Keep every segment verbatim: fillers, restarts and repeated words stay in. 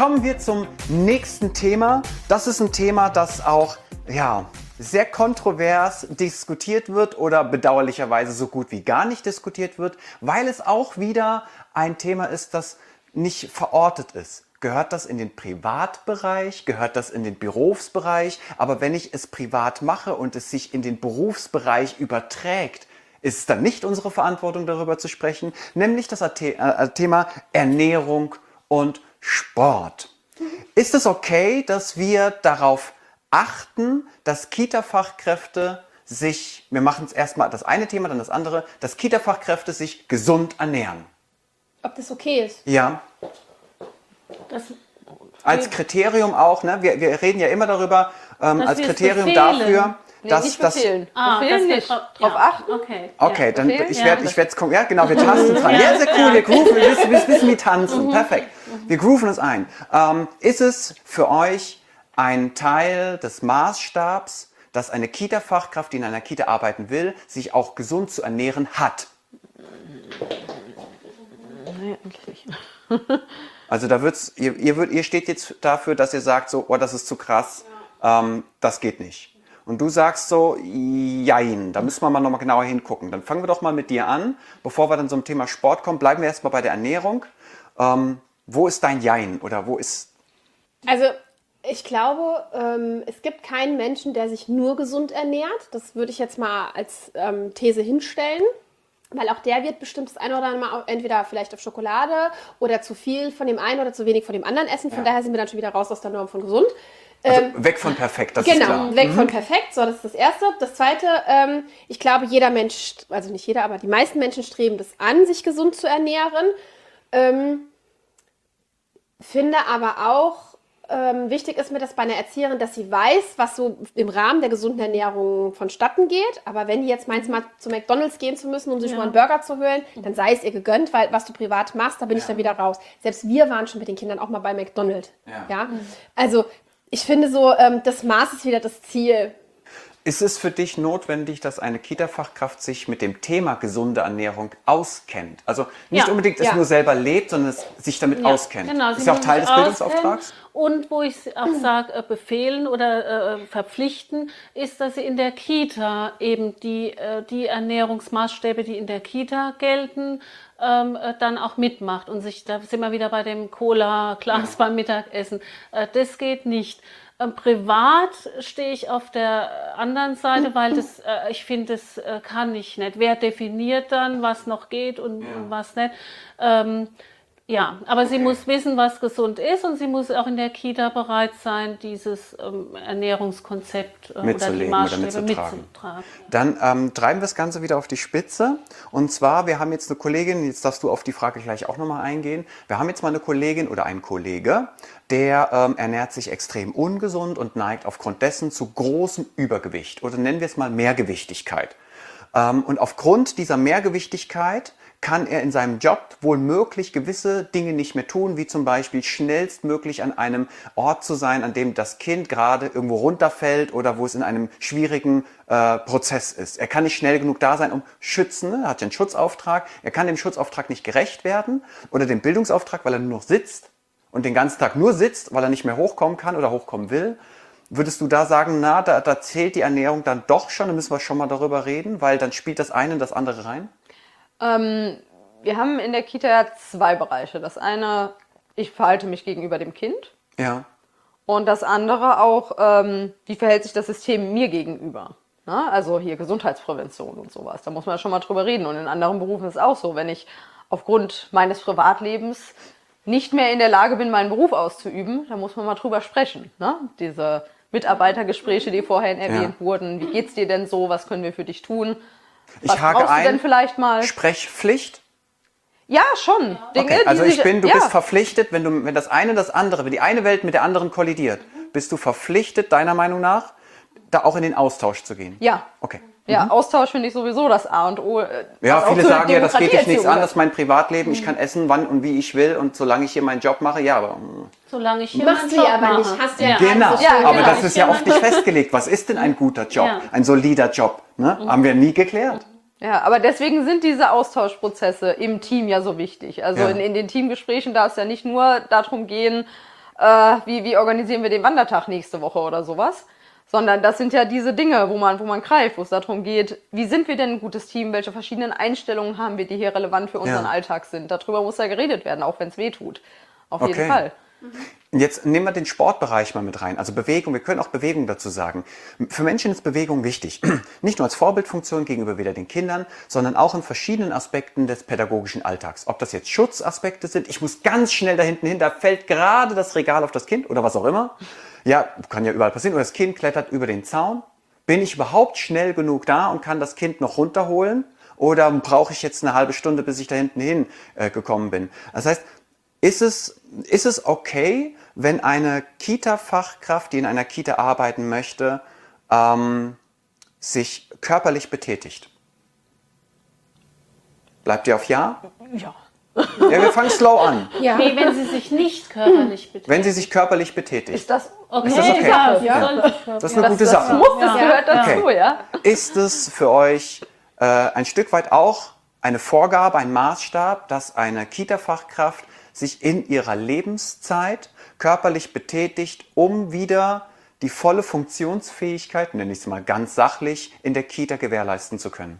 Kommen wir zum nächsten Thema. Das ist ein Thema, das auch ja, sehr kontrovers diskutiert wird oder bedauerlicherweise so gut wie gar nicht diskutiert wird, weil es auch wieder ein Thema ist, das nicht verortet ist. Gehört das in den Privatbereich? Gehört das in den Berufsbereich? Aber wenn ich es privat mache und es sich in den Berufsbereich überträgt, ist es dann nicht unsere Verantwortung, darüber zu sprechen, nämlich das Thema Ernährung und Sport. Ist es okay, dass wir darauf achten, dass Kita-Fachkräfte sich, wir machen es erstmal das eine Thema, dann das andere, dass Kita-Fachkräfte sich gesund ernähren? Ob das okay ist? Ja. Das, als Kriterium auch, ne? wir, wir reden ja immer darüber, ähm, als Kriterium befehlen. dafür, Nee, dass nicht das... befehlen. Ah, befehlen dass nicht. wir dra- Drauf ja. achten. Okay, Okay, ja. dann Befehlen? ich Ja. werde ich werde ja genau, wir tasten dran. Ja, sehr cool, wir grooven, wir wissen, wir wissen wie tanzen. Perfekt. Wir grooven es ein. Ähm, ist es für euch ein Teil des Maßstabs, dass eine Kita-Fachkraft, die in einer Kita arbeiten will, sich auch gesund zu ernähren hat? Nee, eigentlich nicht. Also da wird's, ihr, ihr, würd, ihr steht jetzt dafür, dass ihr sagt so, oh, das ist zu krass, ähm, das geht nicht. Und du sagst so, jein, da müssen wir mal nochmal genauer hingucken. Dann fangen wir doch mal mit dir an. Bevor wir dann zum Thema Sport kommen, bleiben wir erstmal bei der Ernährung. Ähm, wo ist dein Jein oder wo ist... Also ich glaube, ähm, es gibt keinen Menschen, der sich nur gesund ernährt. Das würde ich jetzt mal als ähm, These hinstellen. Weil auch der wird bestimmt das eine oder andere Mal entweder vielleicht auf Schokolade oder zu viel von dem einen oder zu wenig von dem anderen essen. Von Ja. daher sind wir dann schon wieder raus aus der Norm von gesund. Also Ähm, weg von perfekt, das genau, ist klar. weg von perfekt. So, das ist das Erste. Das Zweite, ähm, ich glaube, jeder Mensch, also nicht jeder, aber die meisten Menschen streben das an, sich gesund zu ernähren. Ähm, finde aber auch, ähm, wichtig ist mir das bei einer Erzieherin, dass sie weiß, was so im Rahmen der gesunden Ernährung vonstatten geht. Aber wenn die jetzt meint, mal zu McDonald's gehen zu müssen, um sich Ja. mal einen Burger zu holen, dann sei es ihr gegönnt, weil was du privat machst, da bin ich Ja. dann wieder raus. Selbst wir waren schon mit den Kindern auch mal bei McDonald's. Ja. Ja? Also ich finde so, ähm, das Maß ist wieder das Ziel. Ist es für dich notwendig, dass eine Kita-Fachkraft sich mit dem Thema gesunde Ernährung auskennt? Also nicht Ja. unbedingt es Ja. nur selber lebt, sondern es sich damit Ja, auskennt. Genau, ist sie ja auch muss Teil sich des Bildungsauftrags? auskennen. Und wo ich auch sage, äh, befehlen oder äh, verpflichten, ist, dass sie in der Kita eben die, äh, die Ernährungsmaßstäbe, die in der Kita gelten, ähm, äh, dann auch mitmacht. Und sich, da sind wir wieder bei dem Cola-Glas beim Mittagessen. Äh, das geht nicht. Ähm, privat stehe ich auf der anderen Seite, weil das, äh, ich finde, das äh, kann ich nicht. Wer definiert dann, was noch geht und, Ja. und was nicht? Ähm, ja, aber sie muss wissen, was gesund ist, und sie muss auch in der Kita bereit sein, dieses ähm, Ernährungskonzept äh, oder die Mitzuleben oder Maßstäbe mitzutragen. mitzutragen. Dann ähm, treiben wir das Ganze wieder auf die Spitze. Und zwar, wir haben jetzt eine Kollegin, jetzt darfst du auf die Frage gleich auch nochmal eingehen. Wir haben jetzt mal eine Kollegin oder einen Kollege, der ähm, ernährt sich extrem ungesund und neigt aufgrund dessen zu großem Übergewicht oder nennen wir es mal Mehrgewichtigkeit. Ähm, und aufgrund dieser Mehrgewichtigkeit kann er in seinem Job wohl möglich gewisse Dinge nicht mehr tun, wie zum Beispiel schnellstmöglich an einem Ort zu sein, an dem das Kind gerade irgendwo runterfällt oder wo es in einem schwierigen äh, Prozess ist. Er kann nicht schnell genug da sein, um schützen, er hat ja einen Schutzauftrag, er kann dem Schutzauftrag nicht gerecht werden oder dem Bildungsauftrag, weil er nur noch sitzt und den ganzen Tag nur sitzt, weil er nicht mehr hochkommen kann oder hochkommen will. Würdest du da sagen, na, da, da zählt die Ernährung dann doch schon, da müssen wir schon mal darüber reden, weil dann spielt das eine in das andere rein? Ähm, wir haben in der Kita zwei Bereiche. Das eine, ich verhalte mich gegenüber dem Kind. Ja. Und das andere auch, ähm, wie verhält sich das System mir gegenüber? Na, also hier Gesundheitsprävention und sowas. Da muss man schon mal drüber reden. Und in anderen Berufen ist es auch so, wenn ich aufgrund meines Privatlebens nicht mehr in der Lage bin, meinen Beruf auszuüben, da muss man mal drüber sprechen. Ne? Diese Mitarbeitergespräche, die vorhin erwähnt Ja. wurden. Wie geht's dir denn so? Was können wir für dich tun? Ich Was hake brauchst du ein, denn vielleicht mal? Sprechpflicht? Ja, schon. Dinge, Okay, also die ich sich- bin, du ja. bist verpflichtet, wenn du, wenn das eine das andere, wenn die eine Welt mit der anderen kollidiert, bist du verpflichtet, deiner Meinung nach, da auch in den Austausch zu gehen? Ja. Okay. Ja, Austausch finde ich sowieso das A und O. äh, Ja, was auch viele zur sagen ja, das geht dich nichts Demokratieerziehung an, das ist mein Privatleben, ich kann essen, wann und wie ich will und solange ich hier meinen Job mache, ja, aber... mm. Solange ich hier Machst meinen du Job ja aber mache. nicht. Hast du ja Genau, so Ja, schön aber genau. das ist ja oft nicht festgelegt. Was ist denn ein guter Job, Ja. ein solider Job? Ne? Haben wir nie geklärt. Ja, aber deswegen sind diese Austauschprozesse im Team ja so wichtig. Also Ja. in, in den Teamgesprächen darf es ja nicht nur darum gehen, äh, wie, wie organisieren wir den Wandertag nächste Woche oder sowas. Sondern das sind ja diese Dinge, wo man, wo man greift, wo es darum geht, wie sind wir denn ein gutes Team, welche verschiedenen Einstellungen haben wir, die hier relevant für unseren Ja. Alltag sind. Darüber muss ja geredet werden, auch wenn es weh tut. Auf Okay. jeden Fall. Jetzt nehmen wir den Sportbereich mal mit rein, also Bewegung, wir können auch Bewegung dazu sagen. Für Menschen ist Bewegung wichtig, nicht nur als Vorbildfunktion gegenüber wieder den Kindern, sondern auch in verschiedenen Aspekten des pädagogischen Alltags. Ob das jetzt Schutzaspekte sind, ich muss ganz schnell da hinten hin, da fällt gerade das Regal auf das Kind oder was auch immer. Ja, kann ja überall passieren, oder das Kind klettert über den Zaun. Bin ich überhaupt schnell genug da und kann das Kind noch runterholen? Oder brauche ich jetzt eine halbe Stunde, bis ich da hinten hin äh, gekommen bin? Das heißt, Ist es, ist es okay, wenn eine Kita-Fachkraft, die in einer Kita arbeiten möchte, ähm, sich körperlich betätigt? Bleibt ihr auf Ja? Ja. Ja, wir fangen slow an. Ja. Nee, wenn sie sich nicht körperlich betätigt. Wenn sie sich körperlich betätigt. Ist das, Okay, Ist das okay? Ja, Ja. soll sich Das ist eine das, gute das Sache. muss, das Ja. gehört dazu, Okay. ja? Ist es für euch äh, ein Stück weit auch eine Vorgabe, ein Maßstab, dass eine Kita-Fachkraft sich in ihrer Lebenszeit körperlich betätigt, um wieder die volle Funktionsfähigkeit, nenne ich es mal ganz sachlich, in der Kita gewährleisten zu können?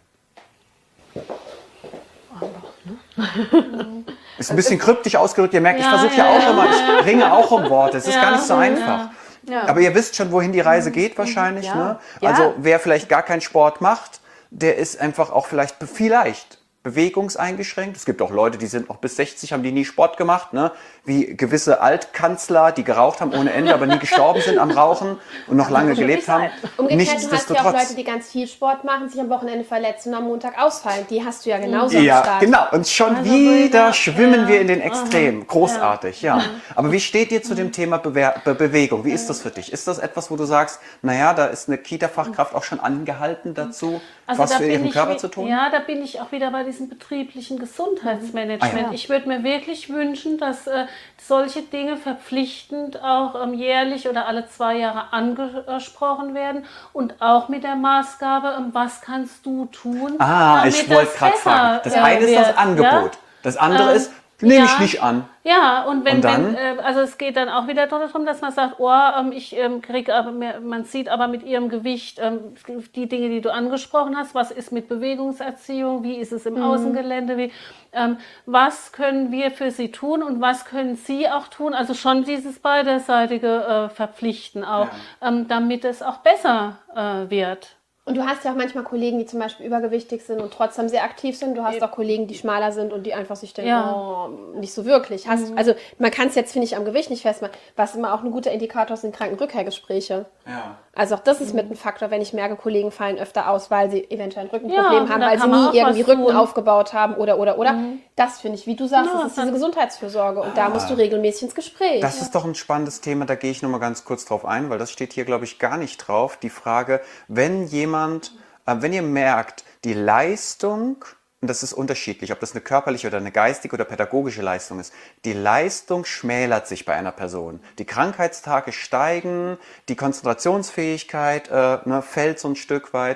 Ist ein bisschen kryptisch ausgedrückt, ihr merkt, ich Ja, versuche ja ja, auch ja, immer, ich ringe auch um Worte, es ist Ja, gar nicht so ja, einfach. ja. Aber ihr wisst schon, wohin die Reise geht wahrscheinlich. Ja. Ne? Ja. Also wer vielleicht gar keinen Sport macht, der ist einfach auch vielleicht, vielleicht bewegungseingeschränkt. Es gibt auch Leute, die sind noch bis sechzig, haben die nie Sport gemacht, ne? Wie gewisse Altkanzler, die geraucht haben ohne Ende, aber nie gestorben sind am Rauchen und noch lange gelebt haben. Umgekehrt, du hast ja auch Leute, Nichtsdestotrotz. die ganz viel Sport machen, sich am Wochenende verletzen und am Montag ausfallen. Die hast du ja genauso am Ja, Start. genau. Und schon Also wieder wieder- schwimmen ja. wir in den Extremen. Großartig, ja. Aber wie steht ihr zu dem Thema Bewer Be Bewegung? Wie ist das für dich? Ist das etwas, wo du sagst, naja, da ist eine Kita-Fachkraft auch schon angehalten dazu, was da für bin ihren ich Körper wi- zu tun? Ja, da bin ich auch wieder bei diesem betrieblichen Gesundheitsmanagement. Ah, ja. Ich würde mir wirklich wünschen, dass äh, solche Dinge verpflichtend auch ähm, jährlich oder alle zwei Jahre angesprochen werden und auch mit der Maßgabe, ähm, was kannst du tun, Ah, damit ich wollte das gerade besser, fragen. Das äh, eine ist das wird, Angebot. ja? Das andere Ähm, ist, nehme ich ja. nicht an. Ja, und wenn, Und dann? wenn äh, also es geht dann auch wieder darum, dass man sagt, oh, ähm, ich ähm, kriege aber mehr, man sieht aber mit ihrem Gewicht ähm, die Dinge, die du angesprochen hast, was ist mit Bewegungserziehung, wie ist es im Außengelände, wie, ähm, was können wir für sie tun und was können sie auch tun, also schon dieses beiderseitige äh, Verpflichten auch, ähm, damit es auch besser äh, wird. Und du hast ja auch manchmal Kollegen, die zum Beispiel übergewichtig sind und trotzdem sehr aktiv sind. Du hast auch Kollegen, die schmaler sind und die einfach sich denken, Ja. oh, nicht so wirklich. Hast, also man kann es jetzt, finde ich, am Gewicht nicht festmachen. Was immer auch ein guter Indikator sind Krankenrückkehrgespräche. Ja. Also auch das ist mit ein Faktor, wenn ich merke, Kollegen fallen öfter aus, weil sie eventuell ein Rückenproblem Ja, haben, da weil sie kann man nie auch irgendwie was Rücken tun. aufgebaut haben oder, oder, oder. Das finde ich, wie du sagst, Ja, das ist diese dann- Gesundheitsfürsorge und da musst du regelmäßig ins Gespräch. Das ist doch ein spannendes Thema, da gehe ich nochmal ganz kurz drauf ein, weil das steht hier, glaube ich, gar nicht drauf. Die Frage, wenn jemand, äh, wenn ihr merkt, die Leistung, und das ist unterschiedlich, ob das eine körperliche oder eine geistige oder pädagogische Leistung ist, die Leistung schmälert sich bei einer Person. Die Krankheitstage steigen, die Konzentrationsfähigkeit äh, ne, fällt so ein Stück weit.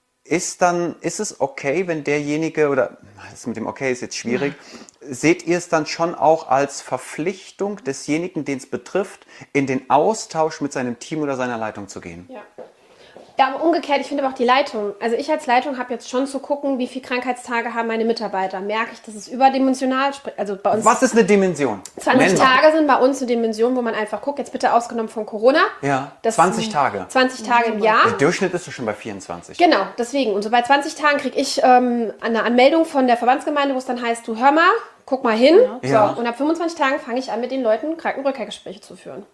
Ist dann, ist es okay, wenn derjenige, oder das mit dem okay ist jetzt schwierig, seht ihr es dann schon auch als Verpflichtung desjenigen, den es betrifft, in den Austausch mit seinem Team oder seiner Leitung zu gehen? Ja. Ja, aber umgekehrt, ich finde aber auch die Leitung. Also ich als Leitung habe jetzt schon zu gucken, wie viele Krankheitstage haben meine Mitarbeiter. Merke ich, dass es überdimensional spricht. Also bei uns Was ist eine Dimension? zwanzig Nennen wir. Tage sind bei uns eine Dimension, wo man einfach guckt, jetzt bitte ausgenommen von Corona. Ja, Das zwanzig sind Tage. zwanzig Tage im Jahr. Der Durchschnitt ist doch schon bei vierundzwanzig. Genau, deswegen. Und so bei zwanzig Tagen kriege ich ähm, eine Anmeldung von der Verbandsgemeinde, wo es dann heißt, du hör mal, guck mal hin. So, Ja. und ab fünfundzwanzig Tagen fange ich an, mit den Leuten Krankenrückkehrgespräche zu führen.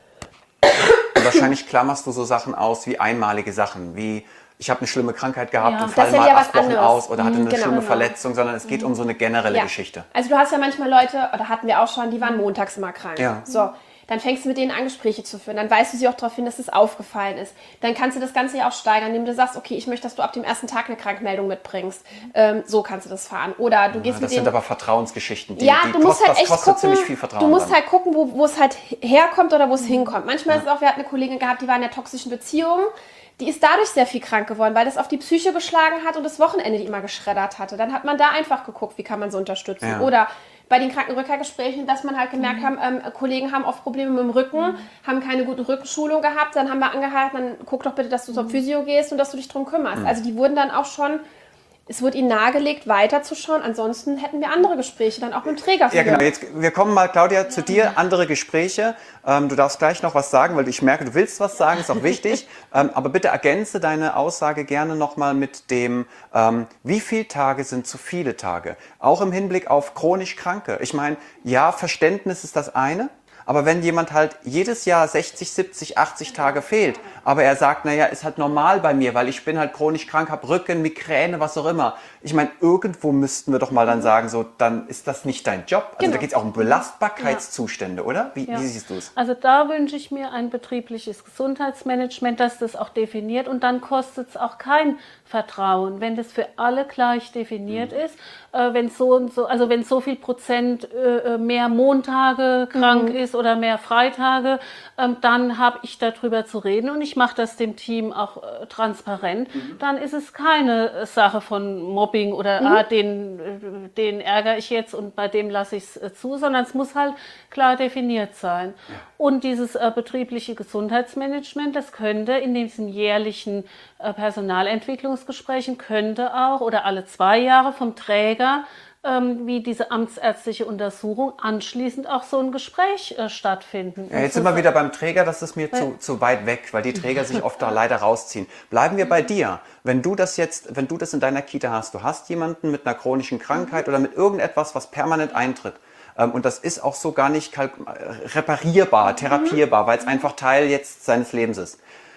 Und wahrscheinlich klammerst du so Sachen aus wie einmalige Sachen, wie ich habe eine schlimme Krankheit gehabt Ja. und fall Das ist ja mal wieder acht was Wochen anderes. aus oder hatte Mhm, eine genau, schlimme genau. Verletzung, sondern es geht um so eine generelle Ja. Geschichte. Also du hast ja manchmal Leute, oder hatten wir auch schon, die waren montags immer krank. Ja. So, dann fängst du mit denen an, Gespräche zu führen. Dann weist du sie auch darauf hin, dass es aufgefallen ist. Dann kannst du das Ganze ja auch steigern, indem du sagst, okay, ich möchte, dass du ab dem ersten Tag eine Krankmeldung mitbringst. Ähm, so kannst du das fahren. Oder du gehst Das mit sind denen... aber Vertrauensgeschichten. Die, Ja, die du musst kost, halt das echt kostet gucken, ziemlich viel Vertrauen. du musst dann. halt gucken, wo, wo es halt herkommt oder wo es hinkommt. Manchmal ist es auch, wir hatten eine Kollegin gehabt, die war in einer toxischen Beziehung, die ist dadurch sehr viel krank geworden, weil das auf die Psyche geschlagen hat und das Wochenende die immer geschreddert hatte. Dann hat man da einfach geguckt, wie kann man sie unterstützen. Ja. Oder bei den Krankenrückkehrgesprächen, dass man halt gemerkt haben, ähm, Kollegen haben oft Probleme mit dem Rücken, mhm. haben keine gute Rückenschulung gehabt, dann haben wir angehalten, dann guck doch bitte, dass du zur Physio gehst und dass du dich drum kümmerst. Mhm. Also die wurden dann auch schon, es wurde ihnen nahegelegt, weiterzuschauen, ansonsten hätten wir andere Gespräche, dann auch mit dem Träger. Ja, genau. Jetzt, wir kommen mal, Claudia, zu dir, andere Gespräche. Ähm, du darfst gleich noch was sagen, weil ich merke, du willst was sagen, ist auch wichtig. ähm, aber bitte ergänze deine Aussage gerne nochmal mit dem, ähm, wie viele Tage sind zu viele Tage? Auch im Hinblick auf chronisch Kranke. Ich meine, ja, Verständnis ist das eine. Aber wenn jemand halt jedes Jahr sechzig, siebzig, achtzig Tage fehlt, aber er sagt, naja, ist halt normal bei mir, weil ich bin halt chronisch krank, habe Rücken, Migräne, was auch immer. Ich meine, irgendwo müssten wir doch mal dann sagen, so, dann ist das nicht dein Job. Also Genau. da geht es auch um Belastbarkeitszustände, ja. oder? Wie, Ja. wie siehst du es? Also da wünsche ich mir ein betriebliches Gesundheitsmanagement, das das auch definiert und dann kostet es auch kein Vertrauen, wenn das für alle gleich definiert mhm. ist, äh, wenn so und so, also wenn so viel Prozent äh, mehr Montage krank mhm. ist oder mehr Freitage, ähm, dann habe ich darüber zu reden und ich mache das dem Team auch äh, transparent. Mhm. Dann ist es keine äh, Sache von Mobbing oder mhm. ah, den, äh, den ärgere ich jetzt und bei dem lasse ich es äh, zu, sondern es muss halt klar definiert sein. Ja. Und dieses äh, betriebliche Gesundheitsmanagement, das könnte in diesen jährlichen äh, Personalentwicklungsgesprächen könnte auch oder alle zwei Jahre vom Träger ähm, wie diese amtsärztliche Untersuchung anschließend auch so ein Gespräch äh, stattfinden. Ja, jetzt sind wir wieder beim Träger, das ist mir zu, zu weit weg, weil die Träger sich oft da leider rausziehen. Bleiben wir bei dir. Wenn du das jetzt, wenn du das in deiner Kita hast, du hast jemanden mit einer chronischen Krankheit oder mit irgendetwas, was permanent eintritt. Und das ist auch so gar nicht reparierbar, therapierbar, weil es einfach Teil jetzt seines Lebens ist.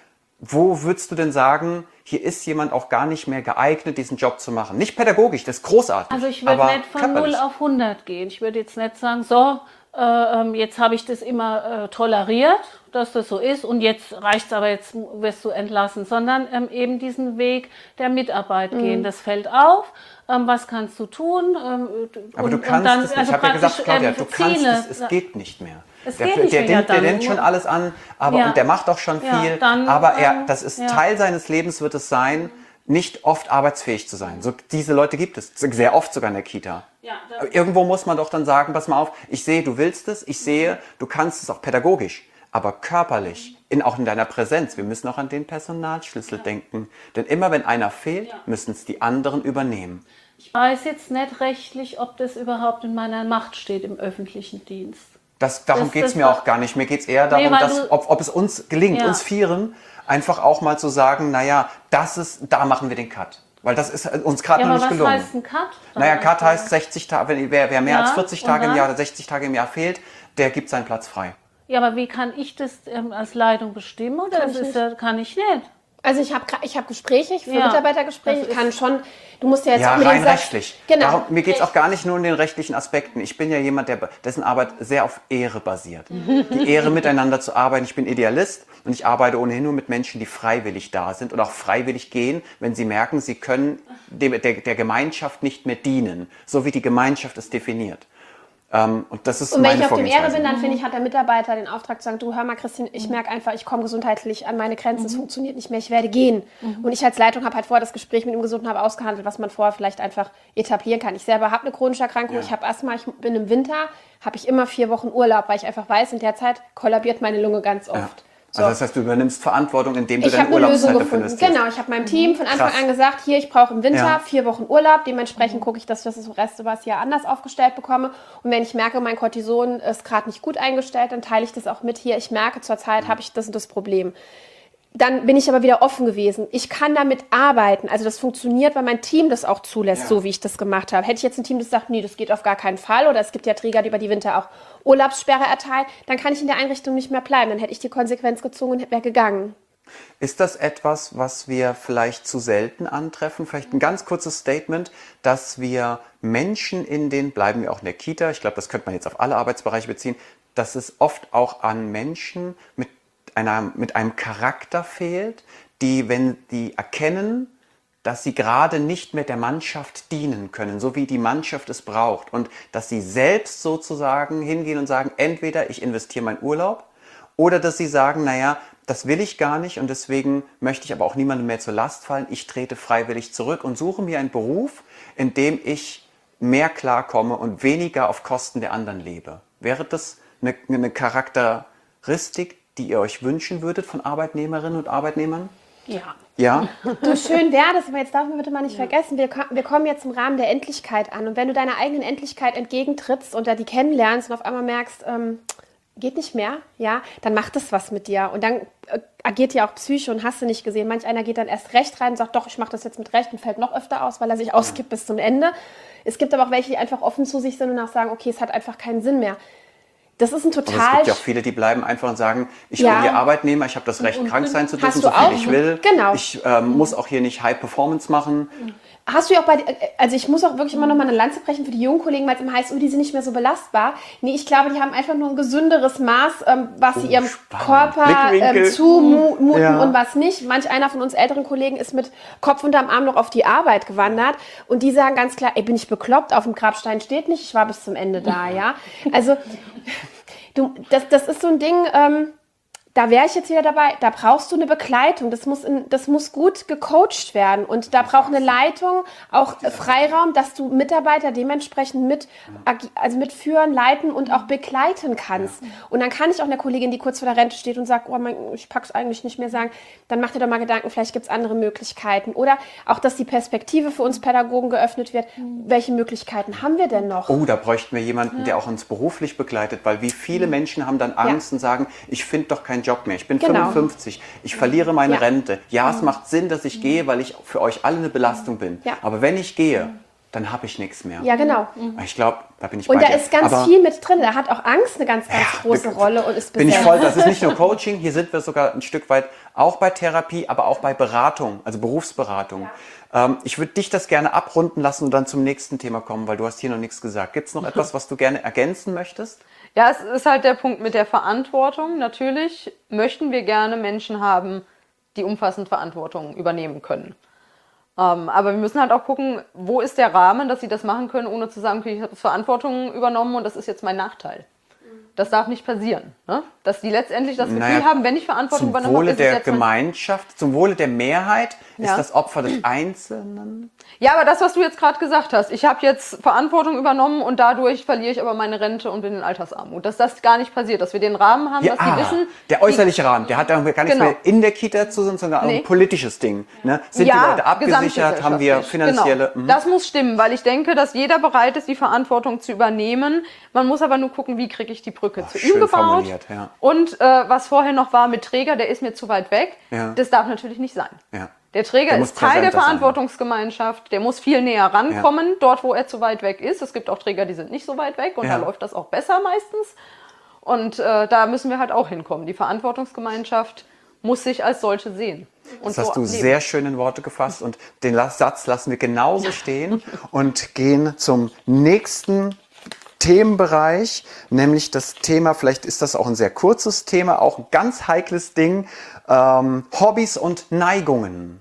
Wo würdest du denn sagen, hier ist jemand auch gar nicht mehr geeignet, diesen Job zu machen? Nicht pädagogisch, das ist großartig. Also ich würde nicht von null auf hundert gehen. Ich würde jetzt nicht sagen, so, äh, jetzt habe ich das immer äh, toleriert, dass das so ist und jetzt reicht es aber, jetzt wirst du entlassen, sondern ähm, eben diesen Weg der Mitarbeit mhm. gehen. Das fällt auf. Ähm, was kannst du tun? Ähm, aber und, du kannst dann, es nicht. Also ich habe ja gesagt, Claudia, ähm, du kannst Ziele. es, es geht nicht mehr. Es Der, geht nicht der, mehr, denkt, der dann, denkt schon alles an, aber ja. und der macht auch schon viel, ja, dann, aber er, ähm, das ist ja. Teil seines Lebens wird es sein, nicht oft arbeitsfähig zu sein. So, diese Leute gibt es, sehr oft sogar in der Kita. Ja, aber irgendwo muss man doch dann sagen, pass mal auf, ich sehe, du willst es, ich sehe, du kannst es auch pädagogisch, aber körperlich, in, auch in deiner Präsenz. Wir müssen auch an den Personalschlüssel ja. denken, denn immer wenn einer fehlt, ja. müssen es die anderen übernehmen. Ich weiß jetzt nicht rechtlich, ob das überhaupt in meiner Macht steht im öffentlichen Dienst. Das, darum geht es mir auch gar nicht. Mir geht es eher darum, nee, dass, ob, ob es uns gelingt, ja. uns Vieren, einfach auch mal zu sagen, naja, das ist, da machen wir den Cut. Weil das ist uns gerade ja, noch nicht gelungen. Was heißt ein Cut? Naja, Cut heißt sechzig Tage, wer, wer mehr ja, als vierzig Tage im Jahr oder sechzig Tage im Jahr fehlt, der gibt seinen Platz frei. Ja, aber wie kann ich das ähm, als Leitung bestimmen? Oder kann das ich ist, äh, kann ich nicht. Also ich habe ich hab Gespräche, ich führe Ja, Mitarbeitergespräche, ich kann schon, du musst ja jetzt ja, unbedingt rein sagen, rechtlich. Genau. Darum, mir geht es auch gar nicht nur um den rechtlichen Aspekten. Ich bin ja jemand, der, dessen Arbeit sehr auf Ehre basiert. Die Ehre, miteinander zu arbeiten. Ich bin Idealist und ich arbeite ohnehin nur mit Menschen, die freiwillig da sind und auch freiwillig gehen, wenn sie merken, sie können dem, der, der Gemeinschaft nicht mehr dienen, so wie die Gemeinschaft es definiert. Um, und das ist und wenn meine ich auf dem Ehre bin, dann Mhm. finde ich, hat der Mitarbeiter den Auftrag zu sagen, du hör mal Christine, ich merke einfach, ich komme gesundheitlich an meine Grenzen, Mhm. es funktioniert nicht mehr, ich werde gehen. Mhm. Und ich als Leitung habe halt vorher das Gespräch mit ihm gesucht und habe ausgehandelt, was man vorher vielleicht einfach etablieren kann. Ich selber habe eine chronische Erkrankung, ja. ich habe Asthma, ich bin im Winter, habe ich immer vier Wochen Urlaub, weil ich einfach weiß, in der Zeit kollabiert meine Lunge ganz oft. Ja. So. Also das heißt, du übernimmst Verantwortung, indem du ich deine Urlaubszeit dafür gefunden. Genau, ich habe meinem Team von Anfang Krass. an gesagt, hier, ich brauche im Winter Ja. vier Wochen Urlaub. Dementsprechend gucke ich, dass ich das Rest über das Jahr anders aufgestellt bekomme. Und wenn ich merke, mein Cortison ist gerade nicht gut eingestellt, dann teile ich das auch mit. Hier, ich merke, zurzeit habe ich das und das Problem. Dann bin ich aber wieder offen gewesen. Ich kann damit arbeiten. Also das funktioniert, weil mein Team das auch zulässt, ja. so wie ich das gemacht habe. Hätte ich jetzt ein Team, das sagt, nee, das geht auf gar keinen Fall, oder es gibt ja Träger, die über die Winter auch Urlaubssperre erteilen, dann kann ich in der Einrichtung nicht mehr bleiben. Dann hätte ich die Konsequenz gezogen und wäre gegangen. Ist das etwas, was wir vielleicht zu selten antreffen? Vielleicht ein ganz kurzes Statement, dass wir Menschen in den, bleiben wir auch in der Kita, ich glaube, das könnte man jetzt auf alle Arbeitsbereiche beziehen, dass es oft auch an Menschen mit Einer, mit einem Charakter fehlt, die, wenn die erkennen, dass sie gerade nicht mehr der Mannschaft dienen können, so wie die Mannschaft es braucht, und dass sie selbst sozusagen hingehen und sagen, entweder ich investiere meinen Urlaub oder dass sie sagen, naja, das will ich gar nicht und deswegen möchte ich aber auch niemandem mehr zur Last fallen, ich trete freiwillig zurück und suche mir einen Beruf, in dem ich mehr klarkomme und weniger auf Kosten der anderen lebe. Wäre das eine, eine Charakteristik, die ihr euch wünschen würdet von Arbeitnehmerinnen und Arbeitnehmern? Ja. Ja? So schön wäre das, aber jetzt darf man bitte mal nicht vergessen, wir, ko- wir kommen jetzt im Rahmen der Endlichkeit an. Und wenn du deiner eigenen Endlichkeit entgegentrittst und da die kennenlernst und auf einmal merkst, ähm, geht nicht mehr, ja, dann macht das was mit dir. Und dann äh, agiert ja auch Psyche und hast du nicht gesehen. Manch einer geht dann erst recht rein und sagt, doch, ich mache das jetzt mit Recht und fällt noch öfter aus, weil er sich ausgibt bis zum Ende. Es gibt aber auch welche, die einfach offen zu sich sind und auch sagen, okay, es hat einfach keinen Sinn mehr. Das ist ein total... Aber es gibt ja auch viele, die bleiben einfach und sagen, ich Ja. bin hier Arbeitnehmer, ich habe das Recht, Und- krank sein zu Hast dürfen, du so viel auch? ich will. Genau. Ich ähm, muss auch hier nicht High Performance machen. Hast du ja auch bei, also ich muss auch wirklich immer noch mal eine Lanze brechen für die jungen Kollegen, weil es immer heißt, oh, die sind nicht mehr so belastbar. Nee, ich glaube, die haben einfach nur ein gesünderes Maß, ähm, was sie Oh, ihrem spannend. Körper Blickwinkel. ähm, zumuten Ja. und was nicht. Manch einer von uns älteren Kollegen ist mit Kopf unterm Arm noch auf die Arbeit gewandert und die sagen ganz klar, ey, bin ich bekloppt, auf dem Grabstein steht nicht, ich war bis zum Ende da, ja. Also, du, das, das ist so ein Ding, ähm, da wäre ich jetzt wieder dabei, da brauchst du eine Begleitung, das muss, in, das muss gut gecoacht werden und da braucht eine Leitung auch Freiraum, dass du Mitarbeiter dementsprechend mit, agi- also mitführen, leiten und auch begleiten kannst. Und dann kann ich auch einer Kollegin, die kurz vor der Rente steht und sagt, oh mein, ich pack's eigentlich nicht mehr, sagen, dann mach dir doch mal Gedanken, vielleicht gibt's andere Möglichkeiten. Oder auch, dass die Perspektive für uns Pädagogen geöffnet wird. Welche Möglichkeiten haben wir denn noch? Oh, da bräuchten wir jemanden, der auch uns beruflich begleitet, weil wie viele Menschen haben dann Angst und sagen, ich finde doch keinen Job mehr, ich bin Genau. fünfundfünfzig, ich verliere meine Ja. Rente. Ja, es macht Sinn, dass ich gehe, weil ich für euch alle eine Belastung bin. Ja. Aber wenn ich gehe, dann habe ich nichts mehr. Ja, genau. Ich glaube, da bin ich Und bei da dir. ist ganz Aber viel mit drin. Da hat auch Angst eine ganz, ganz Ja, große bin- Rolle und ist bin ich besetzt. voll, das ist nicht nur Coaching, hier sind wir sogar ein Stück weit auch bei Therapie, aber auch bei Beratung, also Berufsberatung. Ähm, ich würde dich das gerne abrunden lassen und dann zum nächsten Thema kommen, weil du hast hier noch nichts gesagt. Gibt es noch etwas, was du gerne ergänzen möchtest? Ja, es ist halt der Punkt mit der Verantwortung. Natürlich möchten wir gerne Menschen haben, die umfassend Verantwortung übernehmen können. Ähm, aber wir müssen halt auch gucken, wo ist der Rahmen, dass sie das machen können, ohne zu sagen, okay, ich habe Verantwortung übernommen und das ist jetzt mein Nachteil. Das darf nicht passieren. Ne? Dass die letztendlich das Gefühl Naja, haben, wenn ich Verantwortung Zum übernommen habe, Wohle ist es der jetzt mein... Gemeinschaft, zum Wohle der Mehrheit ist Ja. das Opfer des Einzelnen. Ja, aber das, was du jetzt gerade gesagt hast, ich habe jetzt Verantwortung übernommen und dadurch verliere ich aber meine Rente und bin in Altersarmut. Dass das gar nicht passiert, dass wir den Rahmen haben, Ja, dass die ah, wissen... der äußerliche Rahmen, der hat dann gar nichts Genau. mehr in der Kita zu tun, sondern auch Nee. ein politisches Ding. Ne? Sind ja, die Leute abgesichert, haben wir gesamtgesellschaftlich. finanzielle... Genau. Mhm. Das muss stimmen, weil ich denke, dass jeder bereit ist, die Verantwortung zu übernehmen. Man muss aber nur gucken, wie kriege ich die Brücke zu ihm schön gebaut. formuliert, ja. Und äh, was vorher noch war mit Träger, der ist mir zu weit weg. Ja. Das darf natürlich nicht sein. Ja. Der Träger Der muss ist Teil der präsenter sein. Verantwortungsgemeinschaft, der muss viel näher rankommen, dort wo er zu weit weg ist. Es gibt auch Träger, die sind nicht so weit weg und Ja. da läuft das auch besser meistens. Und äh, da müssen wir halt auch hinkommen. Die Verantwortungsgemeinschaft muss sich als solche sehen. Und Das hast so du leben. sehr schön in Worte gefasst und den La- Satz lassen wir genauso stehen und gehen zum nächsten Themenbereich, nämlich das Thema, vielleicht ist das auch ein sehr kurzes Thema, auch ein ganz heikles Ding, ähm, Hobbys und Neigungen.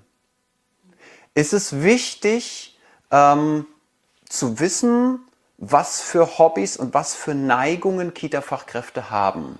Ist es wichtig ähm, zu wissen, was für Hobbys und was für Neigungen Kita-Fachkräfte haben?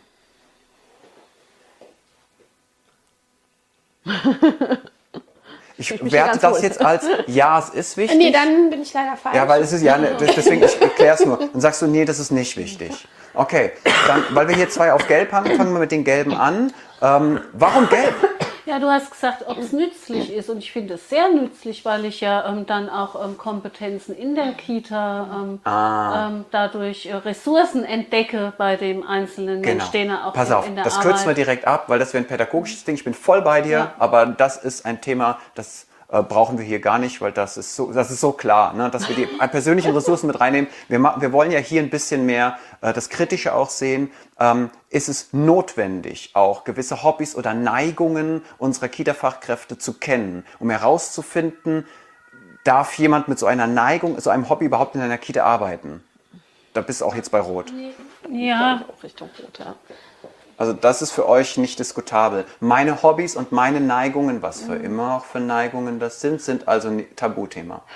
Ich Ich bin werte ganz das wohl. jetzt als, ja, es ist wichtig. Nee, dann bin ich leider falsch. Ja, weil es ist ja, ne, deswegen, ich erkläre es nur. Dann sagst du, nee, das ist nicht wichtig. Okay, dann, weil wir hier zwei auf Gelb haben, fangen wir mit den Gelben an. Ähm, warum Gelb? Ja, du hast gesagt, ob es nützlich ist und ich finde es sehr nützlich, weil ich ja ähm, dann auch ähm, Kompetenzen in der Kita ähm, Ah. ähm, dadurch äh, Ressourcen entdecke bei dem einzelnen Genau. Mensch, den er auch Pass in, auf, in der das Arbeit... kürzen wir direkt ab, weil das wäre ein pädagogisches Ding. Ich bin voll bei dir, Ja. aber das ist ein Thema, das äh, brauchen wir hier gar nicht, weil das ist so, das ist so klar, ne, dass wir die persönlichen Ressourcen mit reinnehmen. Wir, ma- wir wollen ja hier ein bisschen mehr äh, das Kritische auch sehen. Ähm, ist es notwendig, auch gewisse Hobbys oder Neigungen unserer Kita-Fachkräfte zu kennen, um herauszufinden, darf jemand mit so einer Neigung, so einem Hobby überhaupt in einer Kita arbeiten? Da bist du auch jetzt bei Rot. Ja, Auch Richtung Rot, ja. Also das ist für euch nicht diskutabel. Meine Hobbys und meine Neigungen, was für immer auch für Neigungen das sind, sind also ein Tabuthema.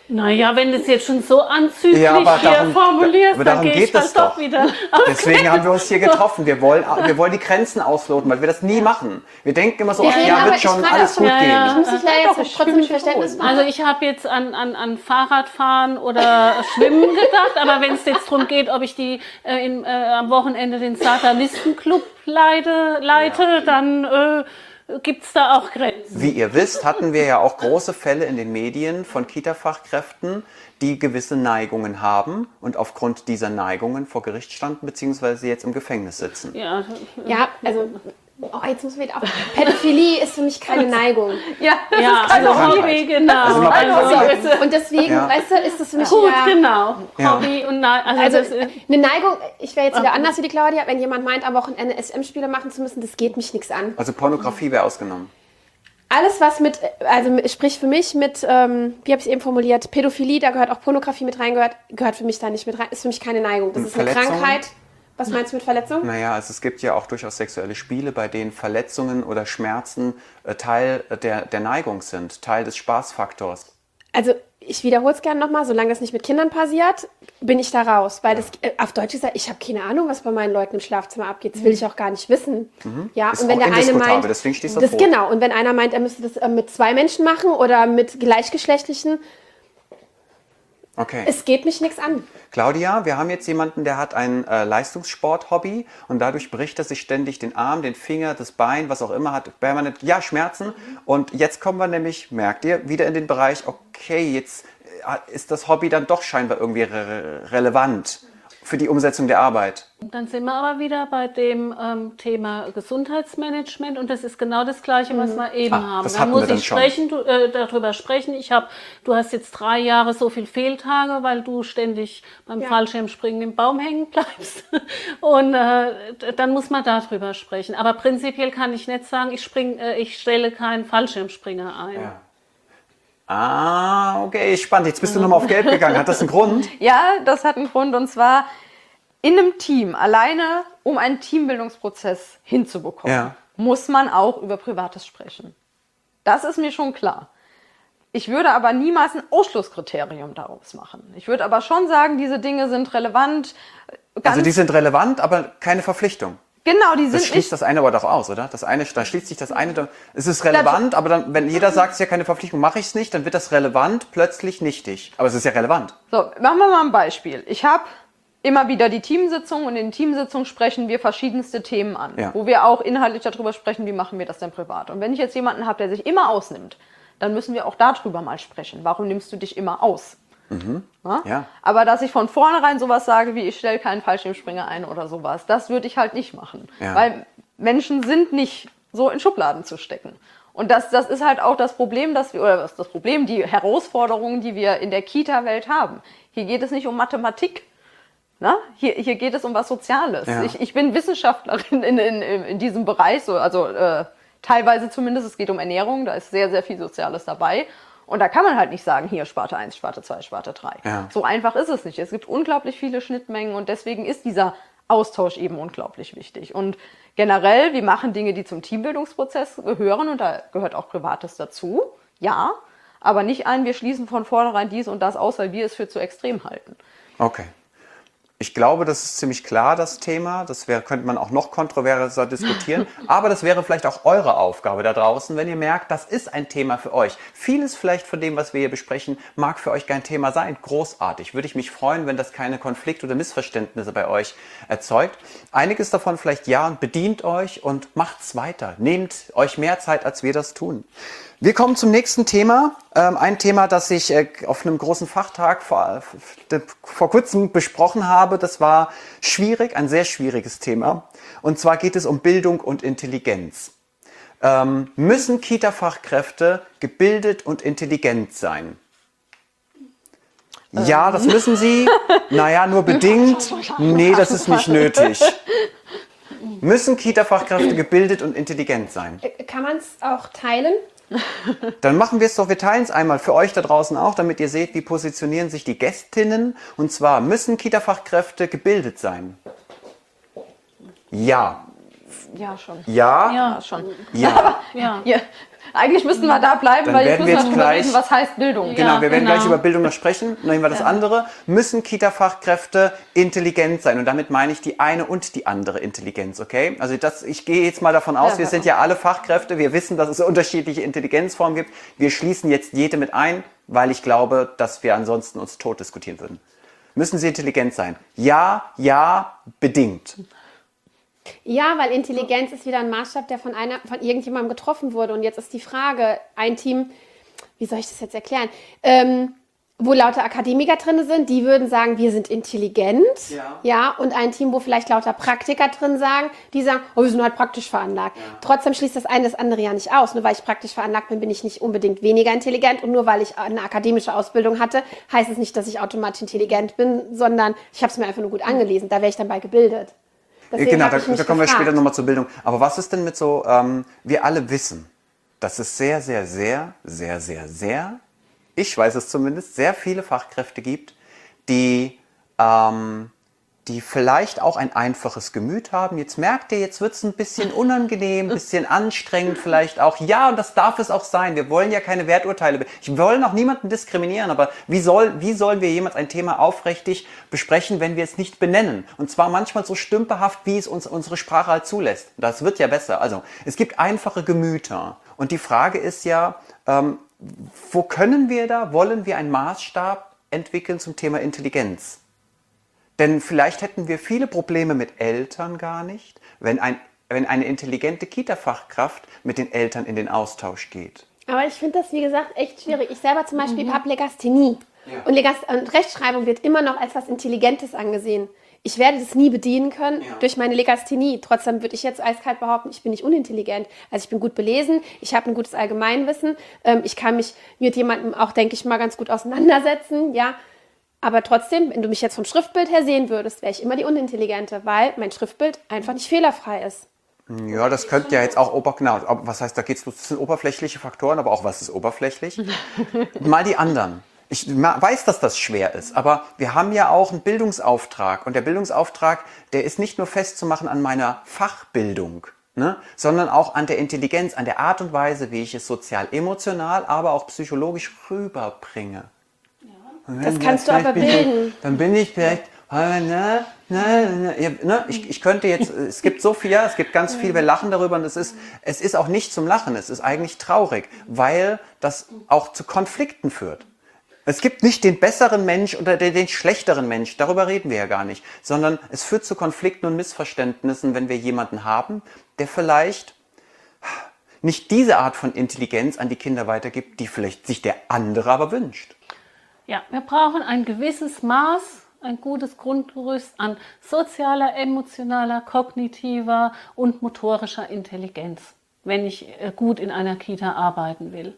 Naja, wenn du es jetzt schon so anzüglich Ja, aber hier darum- formulierst, aber dann darum gehe ich geht es halt doch doch. wieder. Deswegen haben wir uns hier getroffen. Wir wollen, wir wollen die Grenzen ausloten, weil wir das nie machen. Wir denken immer so, Wir ach reden ja, aber- wird ich schon frage alles auch- gut Ja, gehen. ja. Ich muss dich leider Doch, jetzt ich trotzdem fühle mich Verständnis wohl. machen. Also ich habe jetzt an, an, an Fahrradfahren oder Schwimmen gedacht, aber wenn es jetzt darum geht, ob ich die äh, in, äh, am Wochenende den Satanistenclub leite, leite dann äh, gibt es da auch Grenzen. Wie ihr wisst, hatten wir ja auch große Fälle in den Medien von Kita-Fachkräften, die gewisse Neigungen haben und aufgrund dieser Neigungen vor Gericht standen, beziehungsweise jetzt im Gefängnis sitzen. Ja, Ja, also, oh, jetzt muss man wieder auf. Pädophilie ist für mich keine Neigung. Ja, das ja ist keine also Krankheit. Hobby, genau. Also man- Also, Und deswegen, Ja. weißt du, ist das für mich gut, ja, genau. Ja. Hobby und Nein. Also, Also das ist, eine Neigung, ich wäre jetzt wieder anders wie die Claudia, wenn jemand meint, am Wochenende S M-Spiele machen zu müssen, das geht mich nichts an. Also Pornografie wäre ausgenommen. Alles, was mit, also sprich für mich mit, ähm, wie habe ich es eben formuliert, Pädophilie, da gehört auch Pornografie mit reingehört, gehört für mich da nicht mit rein, ist für mich keine Neigung. Das Und ist eine Verletzungen? Krankheit. Was meinst du mit Verletzung? Naja, also es gibt ja auch durchaus sexuelle Spiele, bei denen Verletzungen oder Schmerzen äh, Teil äh, der, der Neigung sind, Teil des Spaßfaktors. Also ich wiederhole es gerne nochmal, solange das nicht mit Kindern passiert, bin ich da raus. Weil das, äh, auf Deutsch gesagt, ich habe keine Ahnung, was bei meinen Leuten im Schlafzimmer abgeht. Das will ich auch gar nicht wissen. Ja, Ist und wenn auch der eine indiskutabel, meint, deswegen stehst du das davor. genau. Und wenn einer meint, er müsste das äh, mit zwei Menschen machen oder mit gleichgeschlechtlichen, Okay. es geht mich nichts an. Claudia, wir haben jetzt jemanden, der hat ein äh, Leistungssport-Hobby und dadurch bricht er sich ständig den Arm, den Finger, das Bein, was auch immer, hat permanent, ja, Schmerzen. Und jetzt kommen wir nämlich, merkt ihr, wieder in den Bereich, okay, jetzt äh, ist das Hobby dann doch scheinbar irgendwie re relevant für die Umsetzung der Arbeit. Dann sind wir aber wieder bei dem ähm, Thema Gesundheitsmanagement und das ist genau das Gleiche, was wir eben Ah, haben. das Dann hatten muss wir dann ich schon. sprechen, du, äh, darüber sprechen. Ich hab, du hast jetzt drei Jahre so viel Fehltage, weil du ständig beim Ja. Fallschirmspringen im Baum hängen bleibst. Und äh, d- dann muss man darüber sprechen. Aber prinzipiell kann ich nicht sagen, ich, spring, äh, ich stelle keinen Fallschirmspringer ein. Ja. Ah, okay, spannend. Jetzt bist du nochmal auf Gelb gegangen. Hat das einen Grund? Ja, das hat einen Grund und zwar in einem Team, alleine um einen Teambildungsprozess hinzubekommen, Ja. muss man auch über Privates sprechen. Das ist mir schon klar. Ich würde aber niemals ein Ausschlusskriterium daraus machen. Ich würde aber schon sagen, diese Dinge sind relevant. Ganz Also die sind relevant, aber keine Verpflichtung. genau, die Das sind schließt nicht. das eine aber doch aus, oder? Das eine, da schließt sich das eine, da, es ist relevant, aber dann, wenn jeder sagt, es ist ja keine Verpflichtung, mache ich es nicht, dann wird das relevant plötzlich nichtig. Aber es ist ja relevant. So, machen wir mal ein Beispiel. Ich habe immer wieder die Teamsitzung und in den Teamsitzungen sprechen wir verschiedenste Themen an, Ja. wo wir auch inhaltlich darüber sprechen, wie machen wir das denn privat. Und wenn ich jetzt jemanden habe, der sich immer ausnimmt, dann müssen wir auch darüber mal sprechen. Warum nimmst du dich immer aus? Ja? Ja. Aber dass ich von vornherein sowas sage, wie ich stelle keinen Fallschirmspringer ein oder sowas, das würde ich halt nicht machen. Ja. Weil Menschen sind nicht so in Schubladen zu stecken. Und das, das ist halt auch das Problem, dass wir, oder das, das Problem, die Herausforderungen, die wir in der Kita-Welt haben. Hier geht es nicht um Mathematik. Na? Hier, hier geht es um was Soziales. Ja. Ich, ich bin Wissenschaftlerin in, in, in diesem Bereich, so, also äh, teilweise zumindest. Es geht um Ernährung, da ist sehr, sehr viel Soziales dabei. Und da kann man halt nicht sagen, hier Sparte eins, Sparte zwei, Sparte drei. Ja. So einfach ist es nicht. Es gibt unglaublich viele Schnittmengen und deswegen ist dieser Austausch eben unglaublich wichtig. Und generell, wir machen Dinge, die zum Teambildungsprozess gehören und da gehört auch Privates dazu. Ja, aber nicht ein, wir schließen von vornherein dies und das aus, weil wir es für zu extrem halten. Okay. Ich glaube, das ist ziemlich klar, das Thema. Das wäre, könnte man auch noch kontroverser diskutieren. Aber das wäre vielleicht auch eure Aufgabe da draußen, wenn ihr merkt, das ist ein Thema für euch. Vieles vielleicht von dem, was wir hier besprechen, mag für euch kein Thema sein. Großartig. Würde ich mich freuen, wenn das keine Konflikte oder Missverständnisse bei euch erzeugt. Einiges davon vielleicht ja und bedient euch und macht's weiter. Nehmt euch mehr Zeit, als wir das tun. Wir kommen zum nächsten Thema. Ähm, ein Thema, das ich äh, auf einem großen Fachtag vor, äh, vor kurzem besprochen habe. Das war schwierig, ein sehr schwieriges Thema. Und zwar geht es um Bildung und Intelligenz. Ähm, müssen Kita-Fachkräfte gebildet und intelligent sein? Ja, das müssen sie. Naja, nur bedingt. Nee, das ist nicht nötig. Müssen Kita-Fachkräfte gebildet und intelligent sein? Äh, Kann man es auch teilen? Dann machen wir es doch, wir teilen es einmal für euch da draußen auch, damit ihr seht, wie positionieren sich die Gästinnen. Und zwar, müssen Kita-Fachkräfte gebildet sein? Ja. Ja, schon. Ja, Ja. Ja, schon. ja. Ja. Ja, eigentlich müssten wir da bleiben, Dann weil werden jetzt müssen wir wir jetzt drüber gleich- reden, was heißt Bildung. Genau, Ja, wir werden genau. gleich über Bildung noch sprechen. Noch einmal das andere. Müssen Kita-Fachkräfte intelligent sein? Und damit meine ich die eine und die andere Intelligenz, okay? Also das, ich gehe jetzt mal davon aus, Ja, wir ja. sind ja alle Fachkräfte. Wir wissen, dass es unterschiedliche Intelligenzformen gibt. Wir schließen jetzt jede mit ein, weil ich glaube, dass wir ansonsten uns tot diskutieren würden. Müssen sie intelligent sein? Ja, ja, bedingt. Ja, weil Intelligenz ist wieder ein Maßstab, der von einer, von irgendjemandem getroffen wurde. Und jetzt ist die Frage, ein Team, wie soll ich das jetzt erklären? Ähm, wo lauter Akademiker drin sind, die würden sagen, wir sind intelligent. Ja. Ja, und ein Team, wo vielleicht lauter Praktiker drin sagen, die sagen, oh, wir sind halt praktisch veranlagt. Trotzdem schließt das eine das andere ja nicht aus. Nur weil ich praktisch veranlagt bin, bin ich nicht unbedingt weniger intelligent. Und nur weil ich eine akademische Ausbildung hatte, heißt es nicht, dass ich automatisch intelligent bin, sondern ich habe es mir einfach nur gut angelesen. Da wäre ich dann bei gebildet. Deswegen Genau, hab da, ich mich da kommen wir gefragt. später nochmal zur Bildung. Aber was ist denn mit so, ähm, wir alle wissen, dass es sehr, sehr, sehr, sehr, sehr, sehr, ich weiß es zumindest, sehr viele Fachkräfte gibt, die, ähm, die vielleicht auch ein einfaches Gemüt haben. Jetzt merkt ihr, jetzt wird es ein bisschen unangenehm, ein bisschen anstrengend vielleicht auch. Ja, und das darf es auch sein. Wir wollen ja keine Werturteile. Ich will auch niemanden diskriminieren, aber wie, soll, wie sollen wir jemals ein Thema aufrichtig besprechen, wenn wir es nicht benennen? Und zwar manchmal so stümperhaft, wie es uns unsere Sprache halt zulässt. Das wird ja besser. Also, es gibt einfache Gemüter. Und die Frage ist ja, ähm, wo können wir da, wollen wir einen Maßstab entwickeln zum Thema Intelligenz? Denn vielleicht hätten wir viele Probleme mit Eltern gar nicht, wenn, ein, wenn eine intelligente Kita-Fachkraft mit den Eltern in den Austausch geht. Aber ich finde das, wie gesagt, echt schwierig. Ich selber zum Beispiel habe Legasthenie. Und, Legast und Rechtschreibung wird immer noch als was Intelligentes angesehen. Ich werde das nie bedienen können Ja. durch meine Legasthenie. Trotzdem würde ich jetzt eiskalt behaupten, ich bin nicht unintelligent. Also ich bin gut belesen, ich habe ein gutes Allgemeinwissen, ähm, ich kann mich mit jemandem auch, denke ich mal, ganz gut auseinandersetzen, ja. Aber trotzdem, wenn du mich jetzt vom Schriftbild her sehen würdest, wäre ich immer die Unintelligente, weil mein Schriftbild einfach nicht fehlerfrei ist. Ja, das könnte ja jetzt auch, ober genau, aber was heißt, da geht's los, das sind oberflächliche Faktoren, aber auch was ist oberflächlich? Mal die anderen. Ich ma- weiß, dass das schwer ist, aber wir haben ja auch einen Bildungsauftrag und der Bildungsauftrag, der ist nicht nur festzumachen an meiner Fachbildung, ne, sondern auch an der Intelligenz, an der Art und Weise, wie ich es sozial, emotional, aber auch psychologisch rüberbringe. Und Das wenn kannst du vielleicht aber bin ich- bilden. Dann bin ich vielleicht, na, na, na, ja, ne, ich, ich könnte jetzt, es gibt so viel, ja, es gibt ganz viel, wir lachen darüber und es ist, es ist auch nicht zum Lachen, es ist eigentlich traurig, weil das auch zu Konflikten führt. Es gibt nicht den besseren Mensch oder den, den schlechteren Mensch, darüber reden wir ja gar nicht, sondern es führt zu Konflikten und Missverständnissen, wenn wir jemanden haben, der vielleicht nicht diese Art von Intelligenz an die Kinder weitergibt, die vielleicht sich der andere aber wünscht. Ja, wir brauchen ein gewisses Maß, ein gutes Grundgerüst an sozialer, emotionaler, kognitiver und motorischer Intelligenz, wenn ich äh, gut in einer Kita arbeiten will.